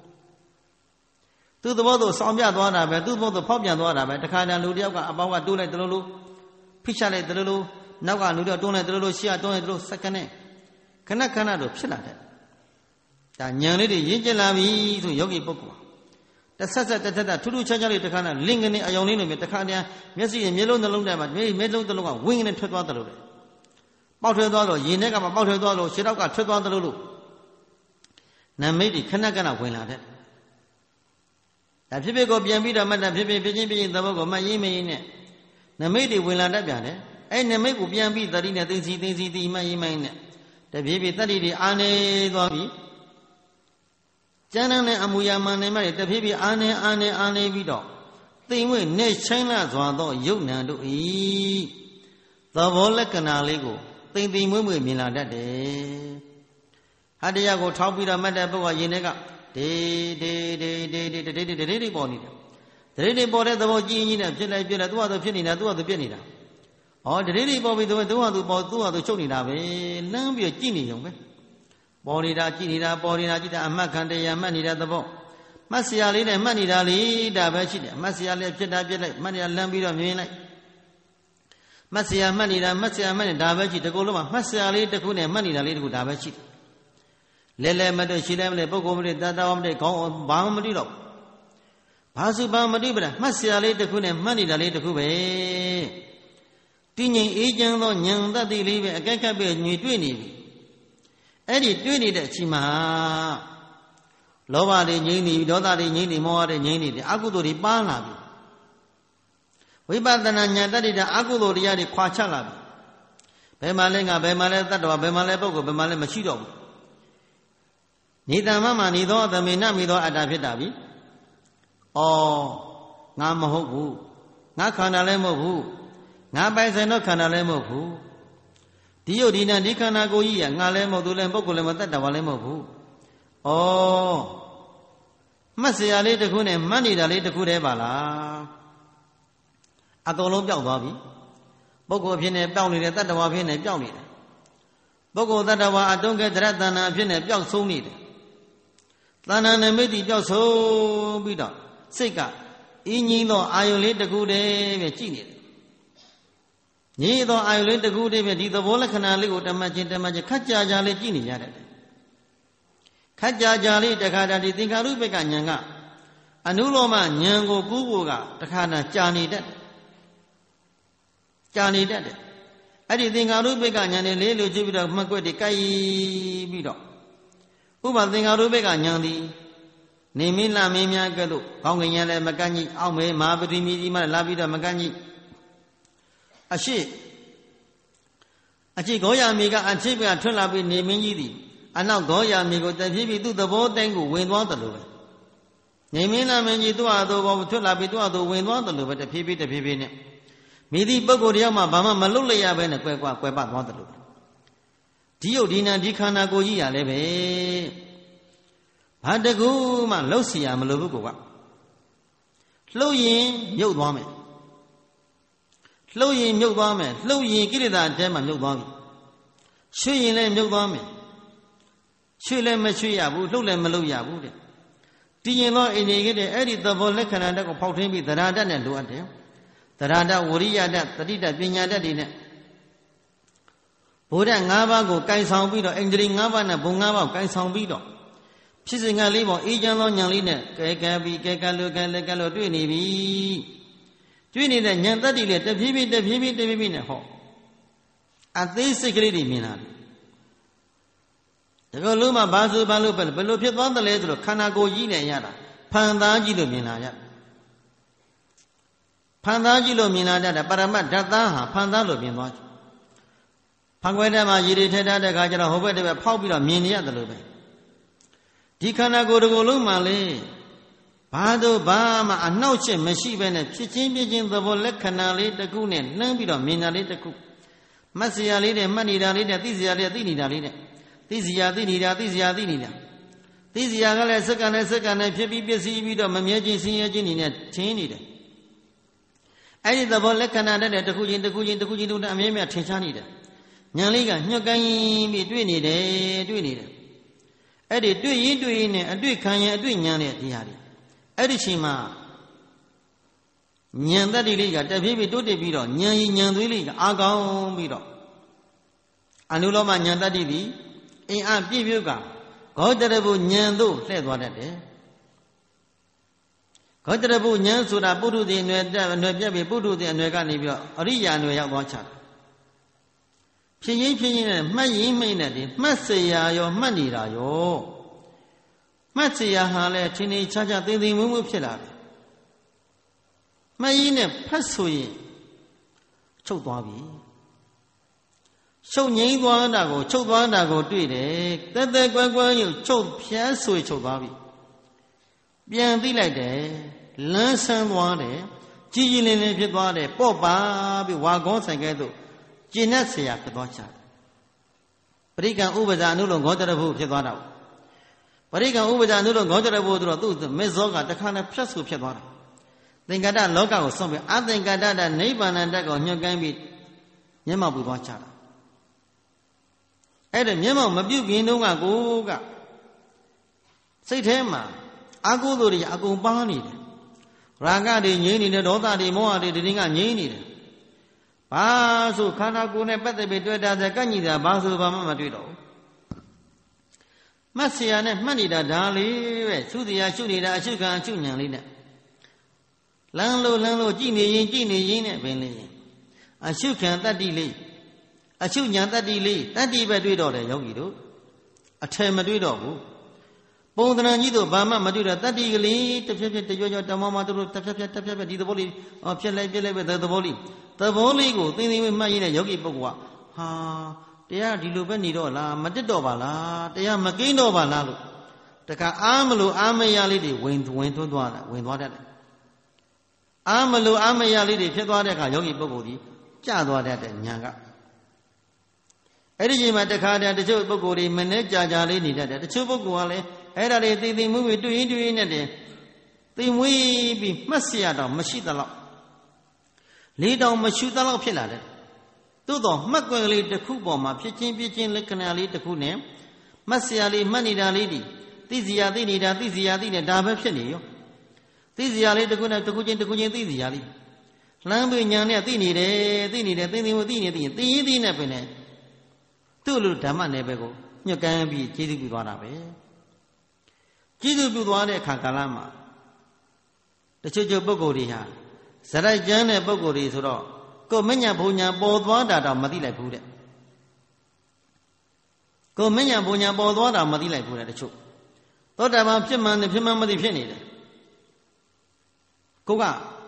သူ့သဘောသူဆောင်းပြသွားတာပဲသူ့သဘောသူဖောက်ပြန်သွားတာပဲတခါတည်းလူတယောက်ကအပေါင်းကတိုးလိုက်တလို့လို့ဖိချလိုက်တလို့လို့နောက်ကလူတယောက်တွန်းလိုက်တလို့လို့ရှေ့ကတွန်းလိုက်တလို့စက္ကန့်နဲ့ခဏခဏတော့ဖြစ်လာတယ်ဒါဉာဏ်လေးတွေရင့်ကျက်လာပြီဆိုယောဂီပုဂ္ဂိုလ်တဆက်ဆက်တက်တက်ထူးထူးခြားခြားလေးတခါနဲ့လင်္ကနဲ့အယောင်လေးလိုမျိုးတခါတည်းမျက်စိရဲ့မျက်လုံးနှလုံးထဲမှာမျက်လုံးတစ်လုံးကဝင်းနဲ့ထွက်သွားတယ်လို့လေပေါက်ထွက်သွားလို့ရင်ထဲကမှပေါက်ထွက်သွားလို့ခြေထောက်ကထွက်သွားတယ်လို့နမိတ်တွေခဏခဏဝင်လာတဲ့ဒါဖြစ်ဖြစ်ကိုပြန်ပြီးတော့မှတ်တာဖြစ်ဖြစ်ဖြစ်ချင်းဖြစ်ချင်းသဘောကိုမှတ်ရင်းမရင်းနဲ့နမိတ်တွေဝင်လာတတ်ပြန်တယ်အဲ့နမိတ်ကိုပြန်ပြီးသတိနဲ့သိသိသိသိသိမှတ်ရင်းမှတ်ရင်းနဲ့တပြေးပြေးတတိတွေအာနေသွားပြီကျမ်းနဲ့အမူအရာမှန်နေမှတပြေးပြေးအာနေအာနေအာနေပြီးတော့သိမ်ဝဲနေချင်းလာစွာသောယုတ်နံတို့ဤသဘောလက္ခဏာလေးကိုသိမ်သိမ်မွေ့မွေ့မြင်လာတတ်တယ်ဟာတရားကိုထောက်ပြီးတော့မှတ်တဲ့ပုဂ္ဂိုလ်ရင်ထဲကဒေဒေဒေဒေဒေဒေဒေဒေဒေပေါ်နေတယ်ဒေဒေပေါ်တဲ့သဘောကြီးကြီးနဲ့ဖြစ်လိုက်ပြက်လိုက်သူ့ဟာသူဖြစ်နေတာသူ့ဟာသူပြက်နေတာဩဒေဒေပေါ်ပြီးသူ့ဟာသူပေါ်သူ့ဟာသူချုပ်နေတာပဲလမ်းပြီးကြည့်နေုံပဲပေါ်နေတာကြည့်နေတာပေါ်နေတာကြည့်တာအမှတ်ခံတရားမှတ်နေတဲ့သဘောမှတ်စရာလေးနဲ့မှတ်နေတာလေဒါပဲရှိတယ်မှတ်စရာလေးဖြစ်တာပြက်လိုက်မှတ်နေတာလမ်းပြီးတော့မြင်လိုက်မှတ်စရာမှတ်နေတာမှတ်စရာမှတ်နေတာပဲရှိတကူလုံးမှာမှတ်စရာလေးတစ်ခုနဲ့မှတ်နေတာလေးတစ်ခုဒါပဲရှိတယ်လဲလဲမတွေ့ရှိလဲမလဲပုဂ္ဂိုလ်မတွေ့တတဝမတွေ့ခေါင်းဘာမှမတွေ့တော့ဘာစုဘာမတွေ့ပါလားမှတ်စရာလေးတစ်ခုနဲ့မှတ်နေတာလေးတစ်ခုပဲတည်ငြိမ်အေးချမ်းသောဉာဏ်တတ်သိလေးပဲအကဲခတ်ပဲညွေတွေ့နေပြီအဲ့ဒီတွေ့နေတဲ့အချိန်မှာလောဘတွေငြိမ့်နေပြီဒေါသတွေငြိမ့်နေမောဟတွေငြိမ့်နေတယ်အကုသိုလ်တွေပါလာပြီဝိပဿနာဉာဏ်တတ္တိတာအကုသိုလ်တရားတွေခွာချလာပြီဘယ်မှာလဲငါဘယ်မှာလဲတတ္တဝါဘယ်မှာလဲပုဂ္ဂိုလ်ဘယ်မှာလဲမရှိတော့ဘူးနေတမ္မမှာနေသောသမေနမိသောအတ္တဖြစ်တာပြီ။အော်ငါမဟုတ်ဘူးငါခန္ဓာလည်းမဟုတ်ဘူးငါပိုင်ဆိုင်သောခန္ဓာလည်းမဟုတ်ဘူးဒီယုတ်ဒီနံဒီခန္ဓာကိုယ်ကြီးကငါလည်းမဟုတ်သူလည်းပုဂ္ဂိုလ်လည်းမတတ်တာဘာလည်းမဟုတ်ဘူး။အော်မှတ်စရာလေးတစ်ခုနဲ့မှတ်နေတာလေးတစ်ခုတည်းပါလား။အကုန်လုံးပျောက်သွားပြီ။ပုဂ္ဂိုလ်ဖြစ်နေပျောက်နေတယ်တတ္တဝါဖြစ်နေပျောက်နေတယ်။ပုဂ္ဂိုလ်တတ္တဝါအတုံးကဲတရတ္တနာဖြစ်နေပျောက်ဆုံးနေတယ်။တဏ္ဍာနမိတ်တိပျောက်ဆုံးပြီးတော့စိတ်ကအင်းကြီးသောအာယုလေးတစ်ခုတည်းပဲကြည့်နေတယ်။ညီသောအာယုလေးတစ်ခုတည်းပဲဒီသဘောလက္ခဏာလေးကိုတမတ်ချင်းတမတ်ချင်းခက်ကြာကြာလေးကြည့်နေရတယ်။ခက်ကြာကြာလေးတခါတည်းဒီသင်္ခါရုပ္ပကဉာဏ်ကအနုလောမဉာဏ်ကိုကူးဖို့ကတခါတည်းကြာနေတတ်တယ်။ကြာနေတတ်တယ်။အဲ့ဒီသင်္ခါရုပ္ပကဉာဏ်နဲ့လေးလိုကြည့်ပြီးတော့မှတ်ွက်တွေကိုက်ပြီးတော့ဥပသင်္ခါရုပ္ပကဉာဏ်သည်နေမင်းလာမင်းများကဲ့သို့ကောင်းကင်ရလည်းမကန့်ကြီးအောက်မေမဟာပတိမြေကြီးမှလာပြီးတော့မကန့်ကြီးအရှိအရှိဂောရမြေကအရှိကထွက်လာပြီးနေမင်းကြီးသည်အနောက်ဂောရမြေကိုတဖြည်းဖြည်းသူ့သဘောတိုင်းကိုဝင်သွားတယ်လို့ပဲနေမင်းလာမင်းကြီးသူ့ဟာသူဘောထွက်လာပြီးသူ့ဟာသူဝင်သွားတယ်လို့ပဲတဖြည်းဖြည်းတဖြည်းဖြည်းနဲ့မိသည့်ပုဂ္ဂိုလ်တယောက်မှဘာမှမလုပ်လိုက်ရဘဲနဲ့ကွယ်ကွာကွယ်ပသွားတယ်လို့ဒီယုတ်ဒီနံဒီခန္ဓာကိုယ်ကြီးရလည်းပဲဘာတကူမှလှုပ်เสียမလို့ဘူးကိုကလှုပ်ရင်မြုပ်သွားမယ်လှုပ်ရင်မြုပ်သွားမယ်လှုပ်ရင်ကိလေသာအတဲမှာမြုပ်သွားပြီရွှေ့ရင်လည်းမြုပ်သွားမယ်ရွှေ့လည်းမရွှေ့ရဘူးလှုပ်လည်းမလှုပ်ရဘူးတဲ့တည်ရင်သောအိန္ဒိယကတဲ့အဲ့ဒီသဘောလက္ခဏာတက်ကိုဖောက်ထွင်းပြီးသရဏတတ်နဲ့လိုအပ်တယ်သရဏဝရိယတတ်တတိတပညာတတ်တွေနဲ့ဘုရား၅ပါးကိုကင်ဆောင်ပြီးတော့အိန္ဒြေ၅ပါးနဲ့ဘုံ၅ပါးကိုကင်ဆောင်ပြီးတော့ဖြစ်စဉ်ကလေးပေါ်အေးချမ်းသောဉာဏ်လေးနဲ့ကဲကဲပြီးကဲကဲလို့ကဲလည်းကဲလို့တွေ့နေပြီတွေ့နေတဲ့ဉာဏ်တတ္တိလေးတဖြည်းဖြည်းတဖြည်းဖြည်းတဖြည်းဖြည်းနဲ့ဟောအသေးစိတ်ကလေးတွေမြင်လာတယ်ဒါကလုံးမှဘာဆိုဘာလို့ပဲဘယ်လိုဖြစ်သွားတယ်လဲဆိုတော့ခန္ဓာကိုယ်ကြီးနဲ့ရတာဖန်သားကြီးလို့မြင်လာရဖန်သားကြီးလို့မြင်လာတတ်တယ်ပရမတ်ဓာတ်သားဟာဖန်သားလို့မြင်သွားတယ်ဖန်ခွဲထဲမှာရည်ရည်ထက်ထားတဲ့အခါကျတော့ဟိုဘက်တစ်ဘက်ဖောက်ပြီးတော့မြင်နေရတယ်လို့ပဲဒီခန္ဓာကိုယ်တစ်ခုလုံးမှာလေဘာတို့ဘာမှအနှောက်အယှက်မရှိဘဲနဲ့ဖြစ်ချင်းဖြစ်ချင်းသဘောလက္ခဏာလေးတစ်ခုနဲ့နှမ်းပြီးတော့မြင်တာလေးတစ်ခုမှတ်စရာလေးနဲ့မှတ်နေတာလေးနဲ့သိစရာလေးသိနေတာလေးနဲ့သိစရာသိနေတာသိစရာသိနေတာသိစရာကလည်းစက္ကန့်နဲ့စက္ကန့်နဲ့ဖြစ်ပြီးပြည့်စည်ပြီးတော့မမြဲခြင်းဆင်းရဲခြင်းနေနဲ့ချင်းနေတယ်အဲ့ဒီသဘောလက္ခဏာတဲ့တစ်ခုချင်းတစ်ခုချင်းတစ်ခုချင်းတို့အမြဲမြဲထင်ရှားနေတယ်ညာလေးကညှက်ကိုင်းပြီးတွေ့နေတယ်တွေ့နေတယ်အဲ့ဒီတွေ့ရင်တွေ့ရင်နဲ့အတွေ့ခံရင်အတွေ့ညာတဲ့တရားတွေအဲ့ဒီချိန်မှာဉာဏ်တတ္တိလေးကတဖြည်းဖြည်းတိုးတက်ပြီးတော့ဉာဏ်ရည်ဉာဏ်သွေးလေးကအာကောင်းပြီးတော့အနုလောမဉာဏ်တတ္တိသည်အင်အားပြည့်ပြုတ်ကဂေါတရဘုဉာဏ်သို့လှည့်သွားတတ်တယ်ဂေါတရဘုဉာဏ်ဆိုတာပုထုဇဉ်အနွယ်တက်အနွယ်ပြတ်ပြီးပုထုဇဉ်အနွယ်ကနေပြီးတော့အရိယာအနွယ်ရောက်သွားချတာဖြစ်ရင်းဖြစ်ရင်းနဲ့မှတ်ရင်းမိတ်နဲ့ဒီမှတ်เสียရောမှတ်နေတာရောမှတ်เสียဟာလဲထင်းထင်းခြားခြားသိသိမွေ့မွေ့ဖြစ်လာတယ်မှတ်ရင်းနဲ့ဖတ်ဆိုရင်ချုပ်သွားပြီချုပ်ငိမ့်သွားတာကိုချုပ်သွားတာကိုတွေ့တယ်တက်တက်ကွယ်ကွယ်ရုပ်ချုပ်ဖြန်းဆွေချုပ်သွားပြီပြန်သိလိုက်တယ်လန်းဆန်းသွားတယ်ကြီးကြီးလင်းလင်းဖြစ်သွားတယ်ပေါ့ပါပြီးဝါကောဆိုင်ကဲ့သို့ကျင့်တ်เสียဖြစ်သွားချတယ်ပရိကံဥပဇာအနုလုံဂေါတရဘုဖြစ်သွားတာပရိကံဥပဇာအနုလုံဂေါတရဘုဆိုတော့သူ့မေဇောကတခါနဲ့ဖြတ်ဆူဖြစ်သွားတာသင်္ကတလောကကိုဆုံးပြီးအသင်္ကတတနိဗ္ဗာန်တက်ကိုညှို့ကိုင်းပြီးမျက်မှောက်ပူသွားချတာအဲ့ဒါမျက်မှောက်မပြုတ်ခင်တုန်းကကိုကစိတ်ထဲမှာအာဟုသို့တွေအကုန်ပါနေတယ်ရာဂတွေငြိမ့်နေတယ်ဒေါသတွေမောဟတွေဒီကငြိမ့်နေတယ်ဘာဆိုခန္ဓာကိုယ်နဲ့ပတ်သက်ပြီးတွေ့တာတဲ့ကန့်ညီတာဘာဆိုဘာမှမတွေ့တော့ဘူးမှတ်เสียနဲ့မှတ်နေတာဒါလေးပဲရှုတရားရှုနေတာအရှုခံအရှုဉဏ်လေးနဲ့လမ်းလို့လမ်းလို့ကြည်နေရင်ကြည်နေရင်နဲ့ပင်လေးအရှုခံတတ္တိလေးအရှုဉဏ်တတ္တိလေးတတ္တိပဲတွေ့တော့တယ်ယောဂီတို့အထယ်မတွေ့တော့ဘူးပုံသဏ္ဍာန်ကြီးတို့ဘာမှမတွေ့တော့တတ္တိကလေးတစ်ဖြက်ဖြက်တကြောကြောတမောမတို့တစ်ဖြက်ဖြက်တစ်ဖြက်ဖြက်ဒီသဘောလေးဖြစ်လိုက်ပြလိုက်ပဲသဘောလေးသဘောလေးကိုသိသိဝိမှတ်ရင်းနဲ့ယောဂီပုဂ္ဂိုလ်ကဟာတရားဒီလိုပဲနေတော့လားမတက်တော့ပါလားတရားမကိန်းတော့ပါလားလို့တခါအားမလို့အားမရလေးတွေဝင်ဝင်သွန်းသွားတာဝင်သွားတတ်တယ်အားမလို့အားမရလေးတွေဖြစ်သွားတဲ့အခါယောဂီပုဂ္ဂိုလ်ဒီကျသွားတတ်တဲ့ဉာဏ်ကအဲ့ဒီချိန်မှာတခါတည်းတချို့ပုဂ္ဂိုလ်တွေမနဲ့ကြာကြာလေးနေတတ်တယ်တချို့ပုဂ္ဂိုလ်ကလည်းအဲ့ဒါတွေသိသိမွေ့မွေ့တွေ့ရင်တွေ့ရင်နဲ့တည်းသိမွေ့ပြီးမှတ်เสียတော့မရှိသလောက်လေးတောင်မရှုသလောက်ဖြစ်လာတယ်သို့တော့မှတ်ကွယ်ကလေးတစ်ခုပေါ်မှာဖြစ်ချင်းဖြစ်ချင်းလက္ခဏာလေးတစ်ခုနဲ့မှတ်เสียလေးမှတ်နေတာလေးဒီသိစီရသိနေတာသိစီရသိနေဒါပဲဖြစ်နေရောသိစီရလေးတစ်ခုနဲ့တစ်ခုချင်းတစ်ခုချင်းသိစီရလေးလမ်းပေညာနဲ့သိနေတယ်သိနေတယ်သိသိကိုသိနေသိရင်သိရင်သိနေပဲနဲ့သူ့လိုဓမ္မနယ်ဘက်ကိုညှို့ကမ်းပြီးကျေးဇူးပြုသွားတာပဲကျေးဇူးပြုသွားတဲ့အခါကာလမှာတချို့ချို့ပုဂ္ဂိုလ်တွေဟာဇရိုက်ကျမ်းတဲ့ပုဂ္ဂိုလ်တွေဆိုတော့ကိုမညာဘုံညာပေါ်သွားတာတော့မသိလိုက်ဘူးတဲ့ကိုမညာဘုံညာပေါ်သွားတာမသိလိုက်ဘူးတဲ့တချို့သောတာပန်ဖြစ်မှန်တယ်ဖြစ်မှန်မသိဖြစ်နေတယ်ကို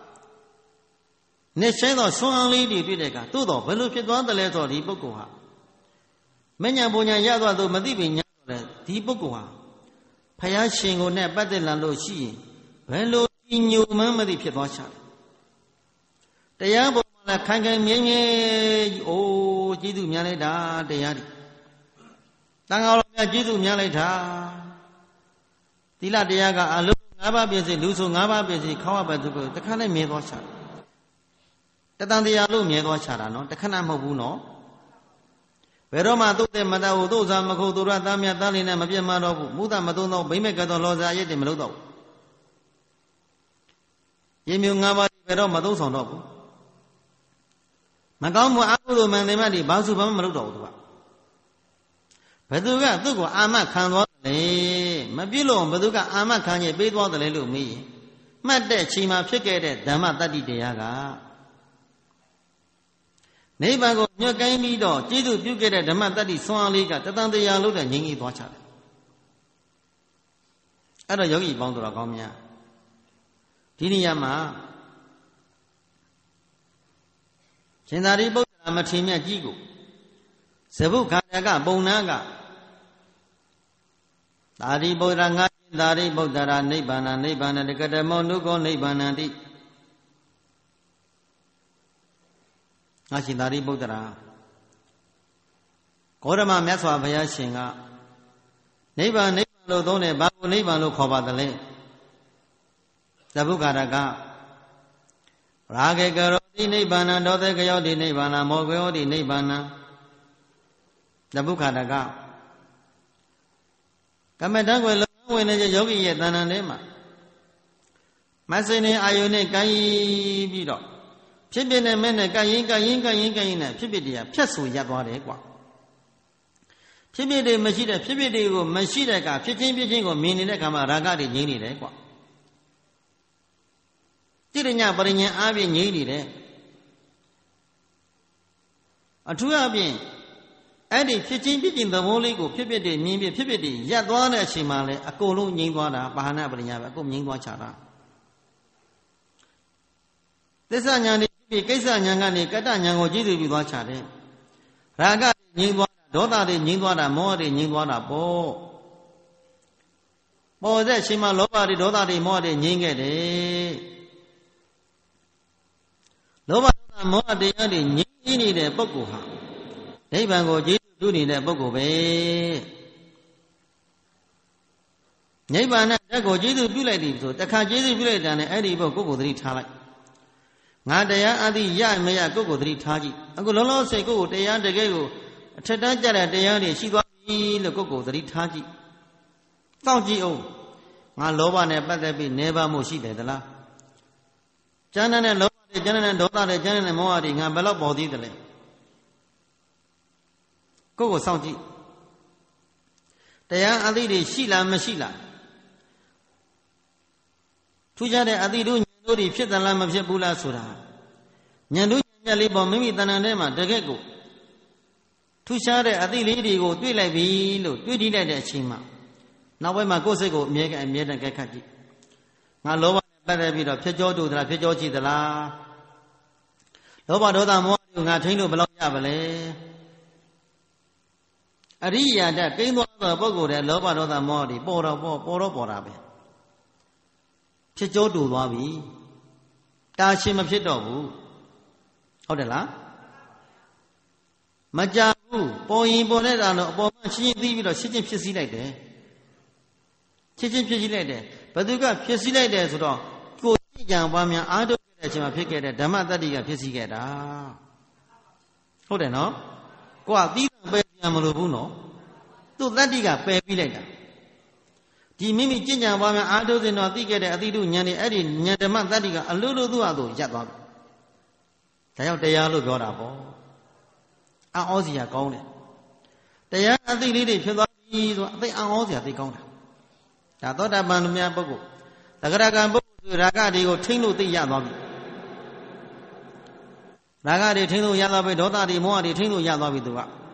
ကနေဆိုင်သောဆွမ်းအားလေးတွေတွေ့တဲ့အခါသို့တော့ဘယ်လိုဖြစ်သွားတယ်လဲဆိုတော့ဒီပုဂ္ဂိုလ်ဟာမညာဘုံညာရသွားသူမသိပင်ညာဆိုတဲ့ဒီပုဂ္ဂိုလ်ဟာဖယားရှင်ကိုနဲ့ပတ်သက်လာလို့ရှိရင်ဘယ်လိုညိုမှန်းမသိဖြစ်သွားချတယ်တရားပေါ်မှာလည်းခိုင်ခိုင်မြဲမြဲအိုးကျေးဇူးများလိုက်တာတရားဒီတန်ခါတော်များကျေးဇူးများလိုက်တာသီလတရားကအလုံး၅ပါးပြည့်စုံလူဆို၅ပါးပြည့်စုံခေါင်းဝပတ်သူကိုတခါနဲ့မြဲသွားချတယ်တတန်တရားလို့မြဲသွားချတာနော်တခဏမဟုတ်ဘူးနော်ဘယ်တော့မှသုတ်တဲ့မတဟုသုတ်စာမခုသူရသားမြတ်သားလေးနဲ့မပြတ်မတော့ဘူးမုဒ္ဒမသုံးတော့ဗိမ့်မဲ့ကတော့လောစာရက်တွေမလုပ်တော့ဘူးရေမျိုး၅ပါးဘယ်တော့မသုံးဆောင်တော့ဘူးမကောင်းမှုအကုသိုလ်မှန်တယ်မှဒီဘာစုဘာမှမလုပ်တော့ဘူးသူကဘယ်သူကသူ့ကိုအာမခံသွားတယ်မပြည့်လို့ဘယ်သူကအာမခံရပေးသွားတယ်လို့မေးရင်မှတ်တဲ့ချိန်မှာဖြစ်ခဲ့တဲ့ဓမ္မတတ္တိတရားကနိဗ္ဗာန်ကိုညှို့ကိုင်းပြီးတော့ကျေးဇူးပြုခဲ့တဲ့ဓမ္မတတ္တိဆွမ်းအားလေးကတတန်တရားလို့တဲ့ငြိမ်းကြီးသွားချတယ်အဲ့တော့ယောဂီပေါင်းတော်ကောင်းများဒီနေရာမှာရှင်သာရိပုတ္တရာမထေရမြတ်ကြီးကိုဇဗုခါရကပုံနာကသာရိပုတ္တရာငါသာရိပုတ္တရာနိဗ္ဗာန်နိဗ္ဗာန်တကတမောနုကောနိဗ္ဗာန်တိငါရှင်သာရိပုတ္တရာဂေါရမမြတ်စွာဘုရားရှင်ကနိဗ္ဗာန်နိဗ္ဗာန်လို့သုံးတယ်ဘာကိုနိဗ္ဗာန်လို့ခေါ်ပါသလဲဇဗုခါရကရာဂေကရောတိနိဗ္ဗာန်ဒောသေကယောတိနိဗ္ဗာန်မောကယောတိနိဗ္ဗာန် Nabu Kadaga Kamadangwe when a yogi yet than an ema Masini Ayone Kai Bido Pibin and Menaka Yinka Yinka Yinka Yina Pibidia Piasu Yabwa Pibidi Machida Pibidi Machida Pitin Pitin or Minina Kamaragadi Yini Requa Tirinya Barinya Avi Yini A two Abin Adi Pitin Pitin the Moligo Pibidi Mimi Pibidi Yadwana Shimale a Kolu Yingwana Bahana Barinya Gum Yingwa Chara This Anyani Kesa Yangani Kata Yango Jidu Viwachare Raga Yingwa Dota de Yingwana more de Yingwana Bo Bo that Shima Loba de Dota de more de Yingade Loba more de Yandi Yini de Bokuha They bango Jidu de Bokobe Nebana Dago Jidu Bullet so the Kajidu Bullet and Eddie Boko three Talak Nadaya Adi Ya Maya Gogo three Taji Uncle Lolo say go de Yan de Gego Tadajara de Yandi Shiva the Gogo three Taji Fauji O My Loba never be never Moshi de la Janan and Loba de Janan and Dota de Janan and Moadi and Bella body the lake Gogo Sauji Daya Adi de Shila Mashila Tujade Adi do Nodi Pit the Lam of Jabula Sura Nyandu Yalibo Mimi Tananema Dagego Tushade Adi Lady go do like Vilo, do did at Chima. Now when my Gosego Mega and Meda Gakati My Loba better be the Pejo to the Pejoji the La Loba Doda Mo Natino Below Yavale Aria that came to the Bogo that Loba Doda Modi, Bora Bora Borabe Pejo to Wabi Tashim of Pedo Odela Majabu, Boy Boneta, Boba, she leave it, sitting Pissy like that. Sitting Pissy like that. But you got Pissy like that, so go young Bamia, I don't get a pick at the Damadadia Pissy get ah. Hold on, no? Go out, these are baby Amarubuno. To that diga, baby later. The Mimi Ginger Bamia, I don't know, they get a Adidu Yanni Eddie, Yadama Dadiga, a little do Ado, Jabba. They have the yellow got up. I also have gone. They are the lady, they are also the gone. I thought I found me a book. The Raga book, Ragadi or Tino the Yamabi. Ragadi Tino Yamabi, Dota di Moa, Tino Yamabi.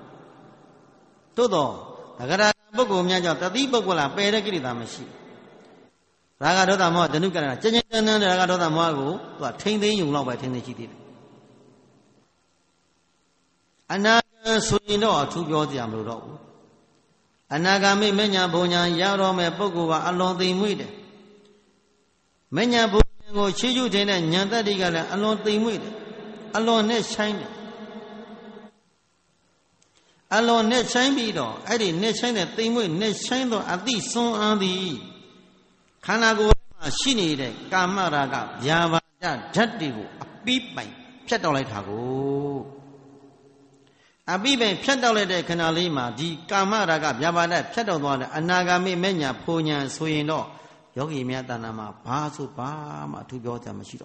Todo, the Raga book of Maya, the deep book will have paid a Gridamashi. Raga Dota Moa, the Nuka, Jenny and Raga Dota Moago, but ten days you know by ten days. Anaga Suino to your Yamudo. Anagami Menya Bonya Yaro me Bogua along the Muide. Menya Bongo Chiyu Dena Yanda Digala along the Muide. Along net shine. Along net shine bedo. I did net shine that thing with net shine at least so on the Kanago Shini, Kamaraga, Java, Jadigo, a beep by Chatoletago. A baby Petal de Canalima, di Kamaraga, Yabada, Petal one, Anagami Menya, Punya, Suino, Yogi Miatanama, Pasu Pama, to go to Machito.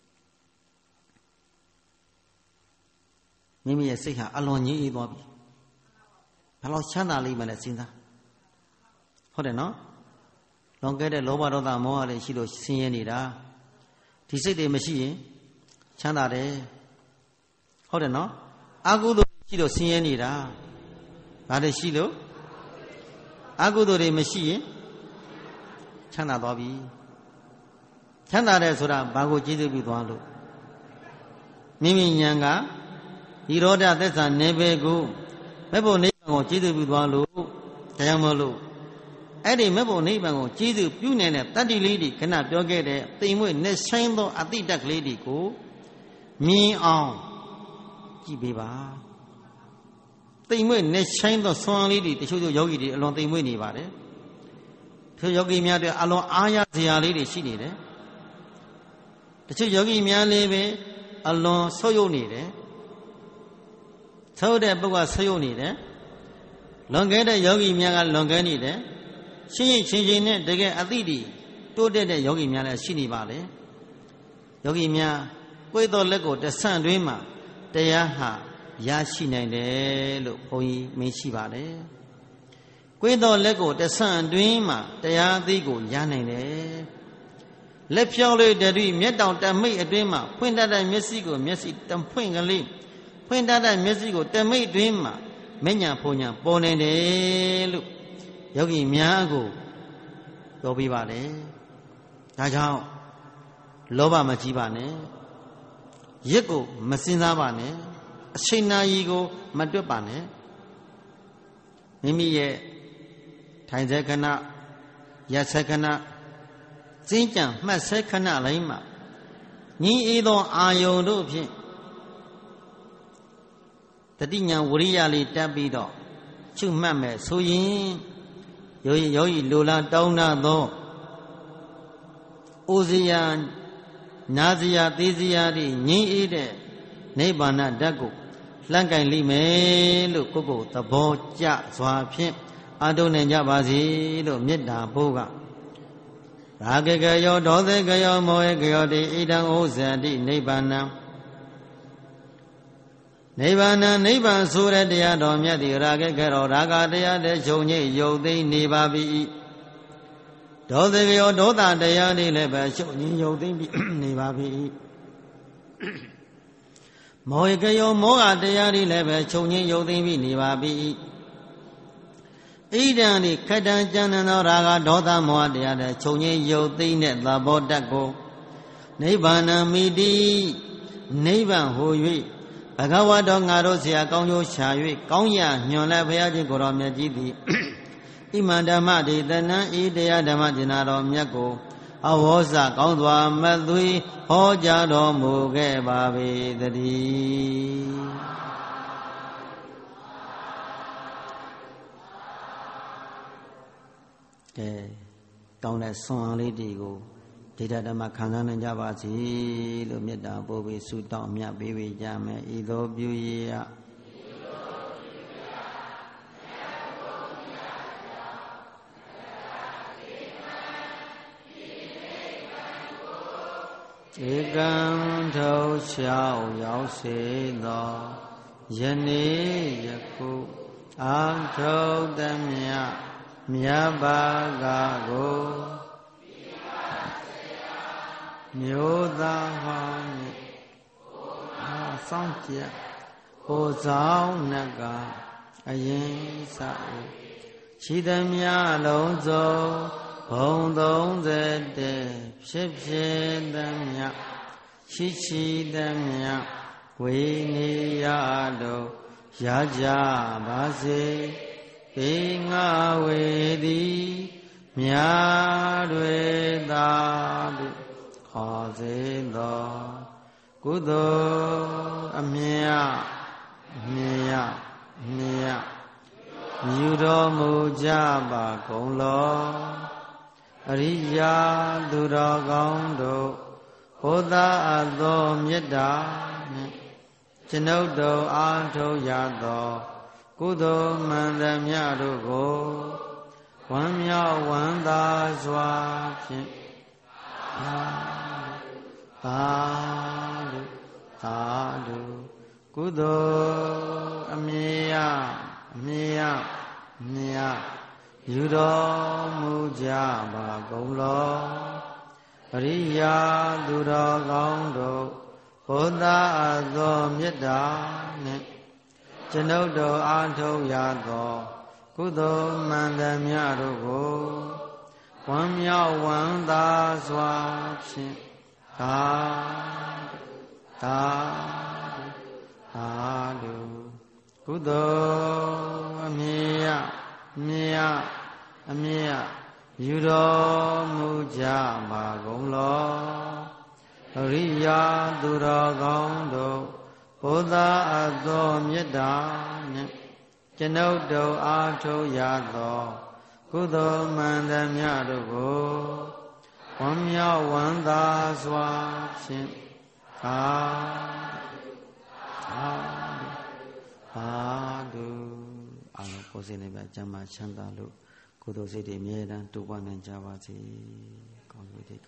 Mimi a sicker, alone ye bobby. Hello, Chana Liman at Sinda. Hold it no? Don't get a lower of the more than she was seeing it. Tis the machine, Chana de. Hold it no? Agu. Shilo Sienira Bade Shilo Agudo de Machine Chana Bobby Chana de Sura Bago Jidu Biduano Mimi Yanga Iroda Desa Nebego Mebo Nebo Jidu Biduano Tayamolo Eddie Mebo Nebo Jidu Punen Tadi Lady cannot go get it They will net shine though at the duck lady go Me on Jibiba They may not shine the song lady to show you yogi along the winnie body. To yogi mia along Aya Zia lady she needed. The two yogi mia leve along so you need it. So that book was so you need it. လွန်ခဲ့တဲ့ယောဂီများကလွန်ခဲ့နေတယ်ရှင်းရင်ချင်းချင်းနဲ့တကယ်အသိတည်တိုးတက်တဲ့ယောဂီများလည်းရှိနေပါလေယောဂီများကိုယ်တော်လက်ကိုတဆန့်တွင်းမှာတရားဟာရရှိနိုင်တယ်လို့ဘုန်းကြီးမင်းရှိပါတယ်ကိုယ်တော်လက်ကိုတဆန့်တွင်းမှာတရားအသိကိုရနိုင်တယ်လက်ဖြောင်းလေးတည်းမျက်တောင်တမိတ်အတွင်းမှာဖွင့်တတ်တဲ့မျက်စိကိုမျက်စိတဖွင့်ကလေးဖွင့်တတ်တဲ့မျက်စိကိုတမိတ်အတွင်းမှာမညာဖုန်ညာပေါ်နေတယ်လို့ယောဂီများကိုပြောပြပါတယ်ဒါကြောင့်လောဘမကြီးပါနဲ့ရစ်ကိုမစင်စားပါနဲ့အချိန်နာရီကိုမတွက်ပါနဲ့မိမိရဲ့ထိုင်စေခဏရက်စေခဏစင်ကြံမှတ်စေခဏတိုင်းမှာညီအေးသောအာယုန်တို့ဖြင့်တတိညာဝရိယလေးတက်ပြီးတော့ချုပ်မှတ်မယ်ဆိုရင်ယောဂီယောဂီလိုလားတောင်းတသောအိုဇီယာနာဇီယာသေဇီယာတွေငြိမ်းအေးတဲ့နိဗ္ဗာန်ဓာတ်ကိုလှမ်းကင်လိမ့်မယ်လို့ကိုယ့်ကိုယ်သဘောကျစွာဖြင့်အာထုံနိုင်ကြပါစေလို့မေတ္တာပို့ကရာဂကယောဒေါသကယောမောဟကယောတိဣဒံဩဇတိနိဗ္ဗာနံနိဗ္ဗာန်နိဗ္ဗာန်ဆိုတဲ့တရားတော်မြတ်သည်ရာဂကရောရာဂတရားတဲ့ချုပ်ငြိယုတ်သိနေပါပြီဒေါသကရောဒေါသတရားတွေလည်းပဲချုပ်ငြိယုတ်သိပြီးနေပါပြီမောဟကယောမောဟတရားတွေလည်းပဲချုပ်ငြိယုတ်သိပြီးနေပါပြီဣဒံဒီခတ္တံကျမ်းသောရာဂဒေါသမောဟတရားတဲ့ချုပ်ငြိယုတ်သိတဲ့သဘောတတ်ကိုနိဗ္ဗာန်မိတိနိဗ္ဗာန်ဟူ၍ဘဂဝါတော်ငါတို့ဆရာကောင်းကျိုးရှာ၍ကောင်းရာညွန်လဲဘုရားရှင်ကိုယ်တော်မြတ်ကြီးသည်ဣမန္ဓမ္မဒေသနံဤတရားဓမ္မကျင်နာတော်မြတ်ကိုအဝေါဇကောင်းစွာမသွေဟောကြားတော်မူခဲ့ပါပေတည်းကဲကောင်းတဲ့ဆွမ်းအားလေးတွေကိုဒေတာဓမ္မခံစားနိုင်ကြပါစေလို့မေတ္တာပို့ပြီးဆုတောင်းမြတ်ပေးပေးကြမယ်ဤသို့ပြုရဧကံထောချောင်းရောက်စေသောယနေ့ယခုအာထုသမြတ်မြတ်ဘာကကိုမျိုးသားဟောင်းနဲ့အာစောင့်ကြဟိုဆောင်နကအရင်စဦးခြိသမျှလုံးစုံဘုံသုံးဆယ်တည်းဖြစ်ဖြစ်သမျှရှိရှိသမျှဝိနေယတို့ရကြပါစေပေငါဝေသည်မြာတွေသာတို့ခေါ်စေသောကုသိုလ်အမြတ်အမြတ်အမြတ်မြူတော်မူကြပါကုန်လောအရိယာသူတော်ကောင်းတို့ဘုရားအပ်သောမေတ္တာနှင့်ကျွန်ုပ်တို့အားထုတ်ရသောကုသိုလ်မှန်သမျှတို့ကိုဝမ်းမြောက်ဝမ်းသာစွာဖြင့်သာဓုသာဓုကုသိုလ်အမြတ်အမြတ်အမြတ်ယူတော်မူကြပါကုန်လောအရိယာသူတော်ကောင်းတို့ဘုရားအပ်သောမေတ္တာနှင့်ကျွန်ုပ်တို့အားထုတ်ရသောကုသိုလ်မှန်သမျှတို့ကိုဝမ်းမြောက်ဝမ်းသာစွာဖြင့်သာသာသာတို့ကုသိုလ်အမြတ်မြတ်အမြတ်ယူတော်မူကြပါကုန်လောအရိယာသူတော်ကောင်းတို့ဘုရားအပ်သောမေတ္တာနှင့်ကျွန်ုပ်တို့အားထုတ်ရသောကုသိုလ်မှန်သမျှတို့ကိုဝမ်းမြောက်ဝမ်းသာစွာဖြင့်သာသာဓုသာဓုအာအားလုံးကိုယ်စိတ်နဲ့ပဲကျမ်းမာချမ်းသာလို့ကုသိုလ်စိတ်တွေအမြဲတမ်းတိုးပွားနိုင်ကြပါစေကောင်းပြီ